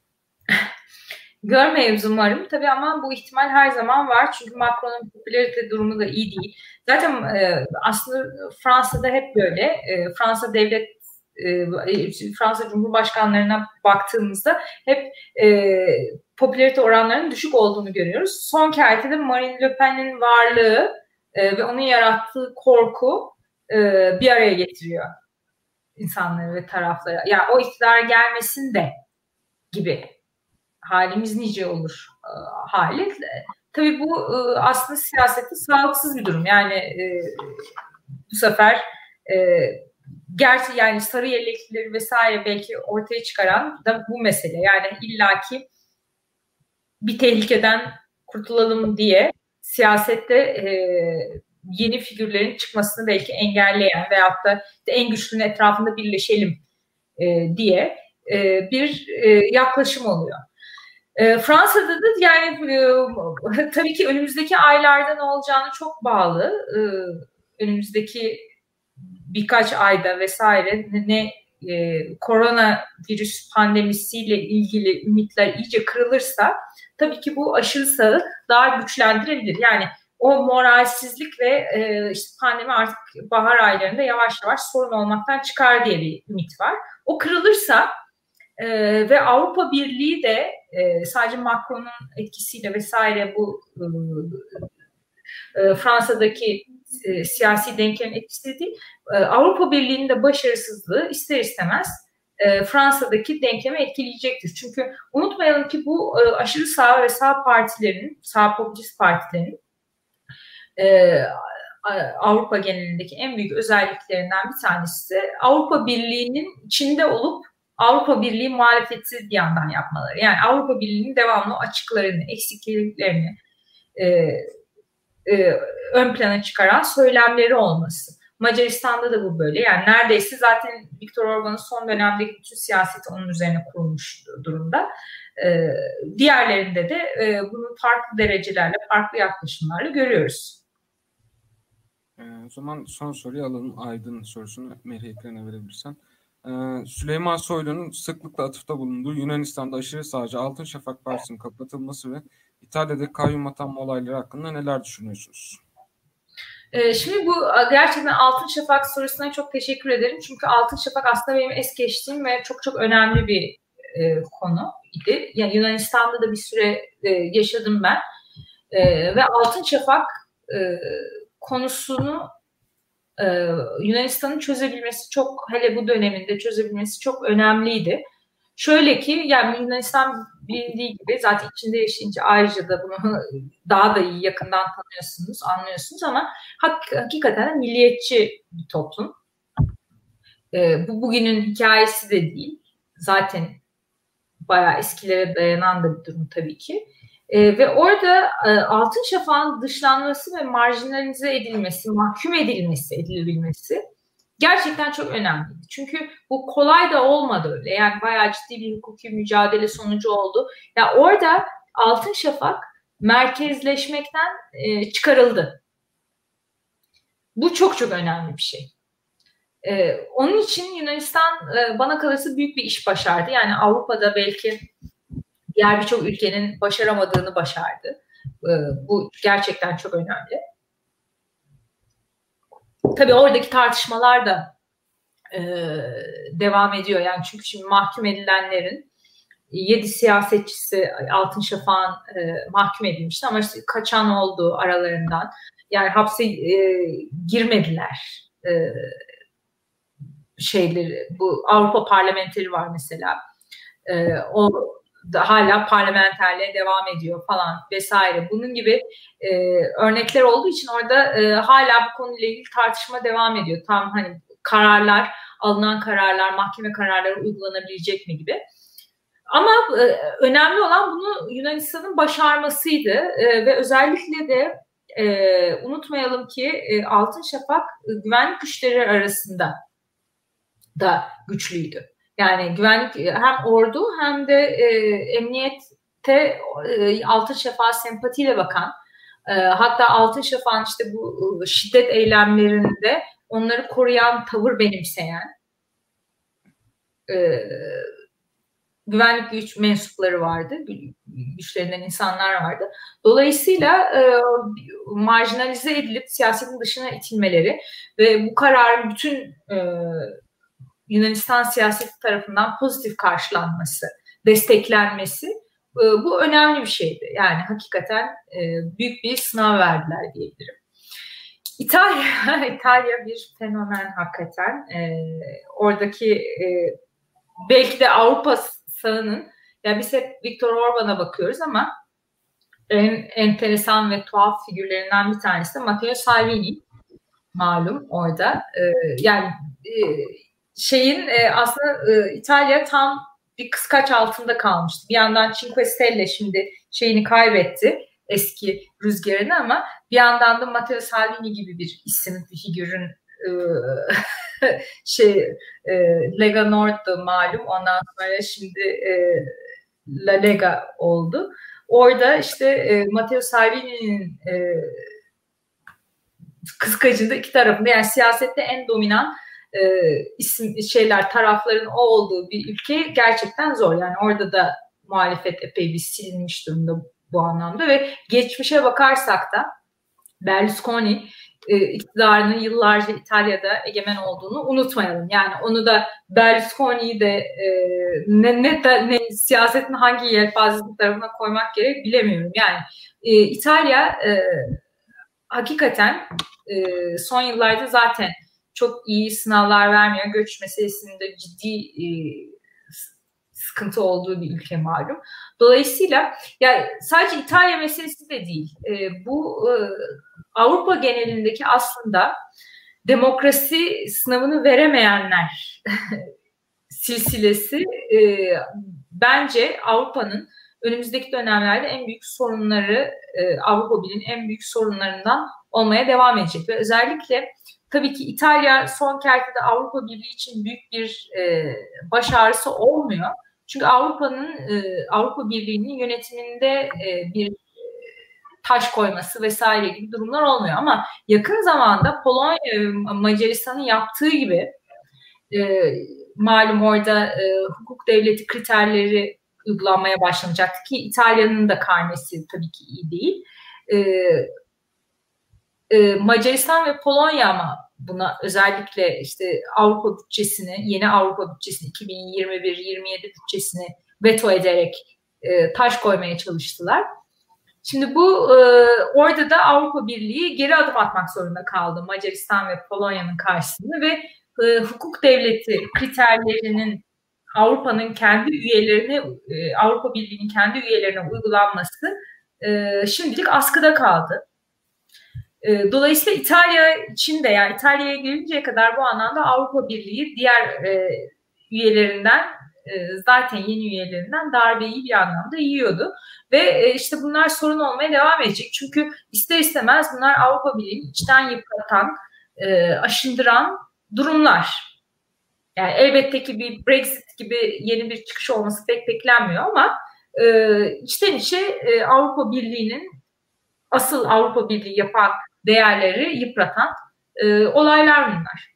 Görmeyiz umarım. Tabii ama bu ihtimal her zaman var. Çünkü Macron'un popülarite durumu da iyi değil. Zaten e, aslında Fransa'da hep böyle. E, Fransa devlet, e, Fransa Cumhurbaşkanlarına baktığımızda hep e, popülarite oranlarının düşük olduğunu görüyoruz. Son kertede Marine Le Pen'in varlığı e, ve onun yarattığı korku e, bir araya getiriyor insanları ve tarafları. Yani o iktidara gelmesin de gibi. Halimiz nice olur e, hali. Tabii bu e, aslında siyasette sağlıksız bir durum. Yani e, bu sefer e, gerçi yani sarı yeleklileri vesaire belki ortaya çıkaran da bu mesele. Yani illaki bir tehlikeden kurtulalım diye siyasette e, yeni figürlerin çıkmasını belki engelleyen veyahut da işte en güçlünün etrafında birleşelim e, diye e, bir e, yaklaşım oluyor. E, Fransa'da da yani e, tabii ki önümüzdeki aylarda ne olacağını çok bağlı. E, önümüzdeki birkaç ayda vesaire ne, ne e, koronavirüs pandemisiyle ilgili ümitler iyice kırılırsa tabii ki bu aşırı sağı daha güçlendirebilir. Yani o moralsizlik ve e, işte pandemi artık bahar aylarında yavaş yavaş sorun olmaktan çıkar diye bir ümit var. O kırılırsa Ee, ve Avrupa Birliği de e, sadece Macron'un etkisiyle vesaire bu e, e, Fransa'daki e, siyasi denklemin etkisi değil, e, Avrupa Birliği'nin de başarısızlığı ister istemez e, Fransa'daki denklemi etkileyecektir. Çünkü unutmayalım ki bu e, aşırı sağ ve sağ partilerin, sağ popülist partilerin e, Avrupa genelindeki en büyük özelliklerinden bir tanesi de Avrupa Birliği'nin içinde olup Avrupa Birliği muhalefeti bir yandan yapmaları. Yani Avrupa Birliği'nin devamlı açıklarını, eksikliklerini e, e, ön plana çıkaran söylemleri olması. Macaristan'da da bu böyle. Yani neredeyse zaten Viktor Orban'ın son dönemdeki bütün siyaseti onun üzerine kurulmuş durumda. E, diğerlerinde de e, bunu farklı derecelerle, farklı yaklaşımlarla görüyoruz. E, o zaman son soruyu alalım. Aydın sorusunu Merih ekrana verebilirsen. Ee, Süleyman Soylu'nun sıklıkla atıfta bulunduğu Yunanistan'da aşırı sağcı Altın Şafak Partisi'nin kapatılması ve İtalya'da kayyum atanma olayları hakkında neler düşünüyorsunuz? Ee, şimdi bu gerçekten Altın Şafak sorusuna çok teşekkür ederim. Çünkü Altın Şafak aslında benim es geçtiğim ve çok çok önemli bir e, konu idi. Yani Yunanistan'da da bir süre e, yaşadım ben. E, ve Altın Şafak e, konusunu e, Yunanistan'ın çözebilmesi çok, hele bu döneminde çözebilmesi çok önemliydi. Şöyle ki, yani Yunanistan bilindiği gibi zaten içinde yaşayınca ayrıca da bunu daha da iyi yakından tanıyorsunuz, anlıyorsunuz ama hak, hakikaten milliyetçi bir toplum. E, bu bugünün hikayesi de değil. Zaten bayağı eskilere dayanan da bir durum tabii ki. E, ve orada e, Altın Şafak'ın dışlanması ve marjinalize edilmesi, mahkum edilmesi, edilebilmesi gerçekten çok önemliydi. Çünkü bu kolay da olmadı öyle. Yani bayağı ciddi bir hukuki mücadele sonucu oldu. Ya yani orada Altın Şafak merkezleşmekten e, çıkarıldı. Bu çok çok önemli bir şey. E, onun için Yunanistan e, bana kalırsa büyük bir iş başardı. Yani Avrupa'da belki diğer birçok ülkenin başaramadığını başardı. E, bu gerçekten çok önemli. Tabii oradaki tartışmalar da e, devam ediyor. Yani çünkü şimdi mahkum edilenlerin yedi siyasetçisi Altın Şafak'ın e, mahkum edilmişti ama işte kaçan oldu aralarından. Yani hapse e, girmediler. E, şeyleri, bu Avrupa parlamenteri var mesela. E, o da hala parlamenterliğe devam ediyor falan vesaire. Bunun gibi e, örnekler olduğu için orada e, hala bu konuyla ilgili tartışma devam ediyor. Tam hani kararlar, alınan kararlar, mahkeme kararları uygulanabilecek mi gibi. Ama e, önemli olan bunu Yunanistan'ın başarmasıydı e, ve özellikle de e, unutmayalım ki e, Altın Şafak e, güvenlik güçleri arasında da güçlüydü. Yani güvenlik hem ordu hem de e, emniyette e, Altın Şafak'a sempatiyle bakan, e, hatta Altın Şafak'ın işte bu e, şiddet eylemlerinde onları koruyan tavır benimseyen e, güvenlik güç mensupları vardı, güçlerinden insanlar vardı. Dolayısıyla e, marjinalize edilip siyasetin dışına itilmeleri ve bu kararın bütün e, Yunanistan siyaseti tarafından pozitif karşılanması, desteklenmesi e, bu önemli bir şeydi. Yani hakikaten e, büyük bir sınav verdiler diyebilirim. İtalya, İtalya bir fenomen hakikaten. E, oradaki e, belki de Avrupa sağının, ya biz hep Viktor Orban'a bakıyoruz ama en enteresan ve tuhaf figürlerinden bir tanesi de Matteo Salvini, malum orada. E, yani e, şeyin e, aslında e, İtalya tam bir kıskaç altında kalmıştı. Bir yandan Cinque Stelle şimdi şeyini kaybetti, eski rüzgarını, ama bir yandan da Matteo Salvini gibi bir isim, bir figürün e, şey e, Lega Nord'du malum, ondan sonra şimdi e, La Lega oldu. Orada işte e, Matteo Salvini'nin e, kıskacında iki tarafında, yani siyasette en dominant e, isim şeyler, tarafların o olduğu bir ülke gerçekten zor. Yani orada da muhalefet epey bir silinmiş durumda bu anlamda ve geçmişe bakarsak da Berlusconi e, iktidarının yıllarca İtalya'da egemen olduğunu unutmayalım. Yani onu da, Berlusconi'yi de e, ne, ne, ne siyasetin hangi yelpazesi tarafına koymak gerek bilemiyorum. Yani e, İtalya e, hakikaten e, son yıllarda zaten çok iyi sınavlar vermiyor. Göç meselesinde ciddi e, sıkıntı olduğu bir ülke malum. Dolayısıyla ya sadece İtalya meselesi de değil. E, bu e, Avrupa genelindeki aslında demokrasi sınavını veremeyenler silsilesi e, bence Avrupa'nın önümüzdeki dönemlerde en büyük sorunları, e, Avrupa Birliği'nin en büyük sorunlarından olmaya devam edecek. Ve özellikle tabii ki İtalya son kertede Avrupa Birliği için büyük bir e, baş ağrısı olmuyor. Çünkü Avrupa'nın, e, Avrupa Birliği'nin yönetiminde e, bir taş koyması vesaire gibi durumlar olmuyor. Ama yakın zamanda Polonya, Macaristan'ın yaptığı gibi e, malum orada e, hukuk devleti kriterleri uygulanmaya başlanacaktı ki İtalya'nın da karnesi tabii ki iyi değil. E, e, Macaristan ve Polonya ama buna özellikle işte Avrupa bütçesini, yeni Avrupa bütçesini, iki bin yirmi bir yirmi yedi bütçesini veto ederek e, taş koymaya çalıştılar. Şimdi bu e, orada da Avrupa Birliği geri adım atmak zorunda kaldı Macaristan ve Polonya'nın karşısında ve e, hukuk devleti kriterlerinin Avrupa'nın kendi üyelerine, e, Avrupa Birliği'nin kendi üyelerine uygulanması e, şimdilik askıda kaldı. E, dolayısıyla İtalya için de, yani İtalya'ya gelinceye kadar bu anlamda Avrupa Birliği diğer e, üyelerinden, e, zaten yeni üyelerinden darbeyi bir anlamda yiyordu. Ve e, işte bunlar sorun olmaya devam edecek. Çünkü ister istemez bunlar Avrupa Birliği'ni içten yıpratan, e, aşındıran durumlar. Yani elbette ki bir Brexit gibi yeni bir çıkış olması pek beklenmiyor ama e, içten içe e, Avrupa Birliği'nin asıl Avrupa Birliği yapan değerleri yıpratan e, olaylar bunlar.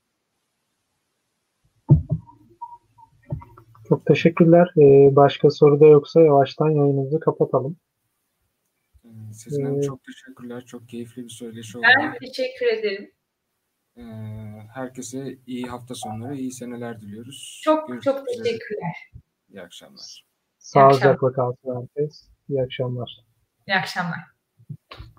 Çok teşekkürler. Ee, başka soru da yoksa yavaştan yayınımızı kapatalım. Sizin Hanım çok teşekkürler. Çok keyifli bir söyleşi oldu. Ben teşekkür ederim. Herkese iyi hafta sonları, iyi seneler diliyoruz. Çok Görüşmek çok teşekkürler. İyi akşamlar. Sağlıcakla kalsın herkes. İyi akşamlar. İyi akşamlar.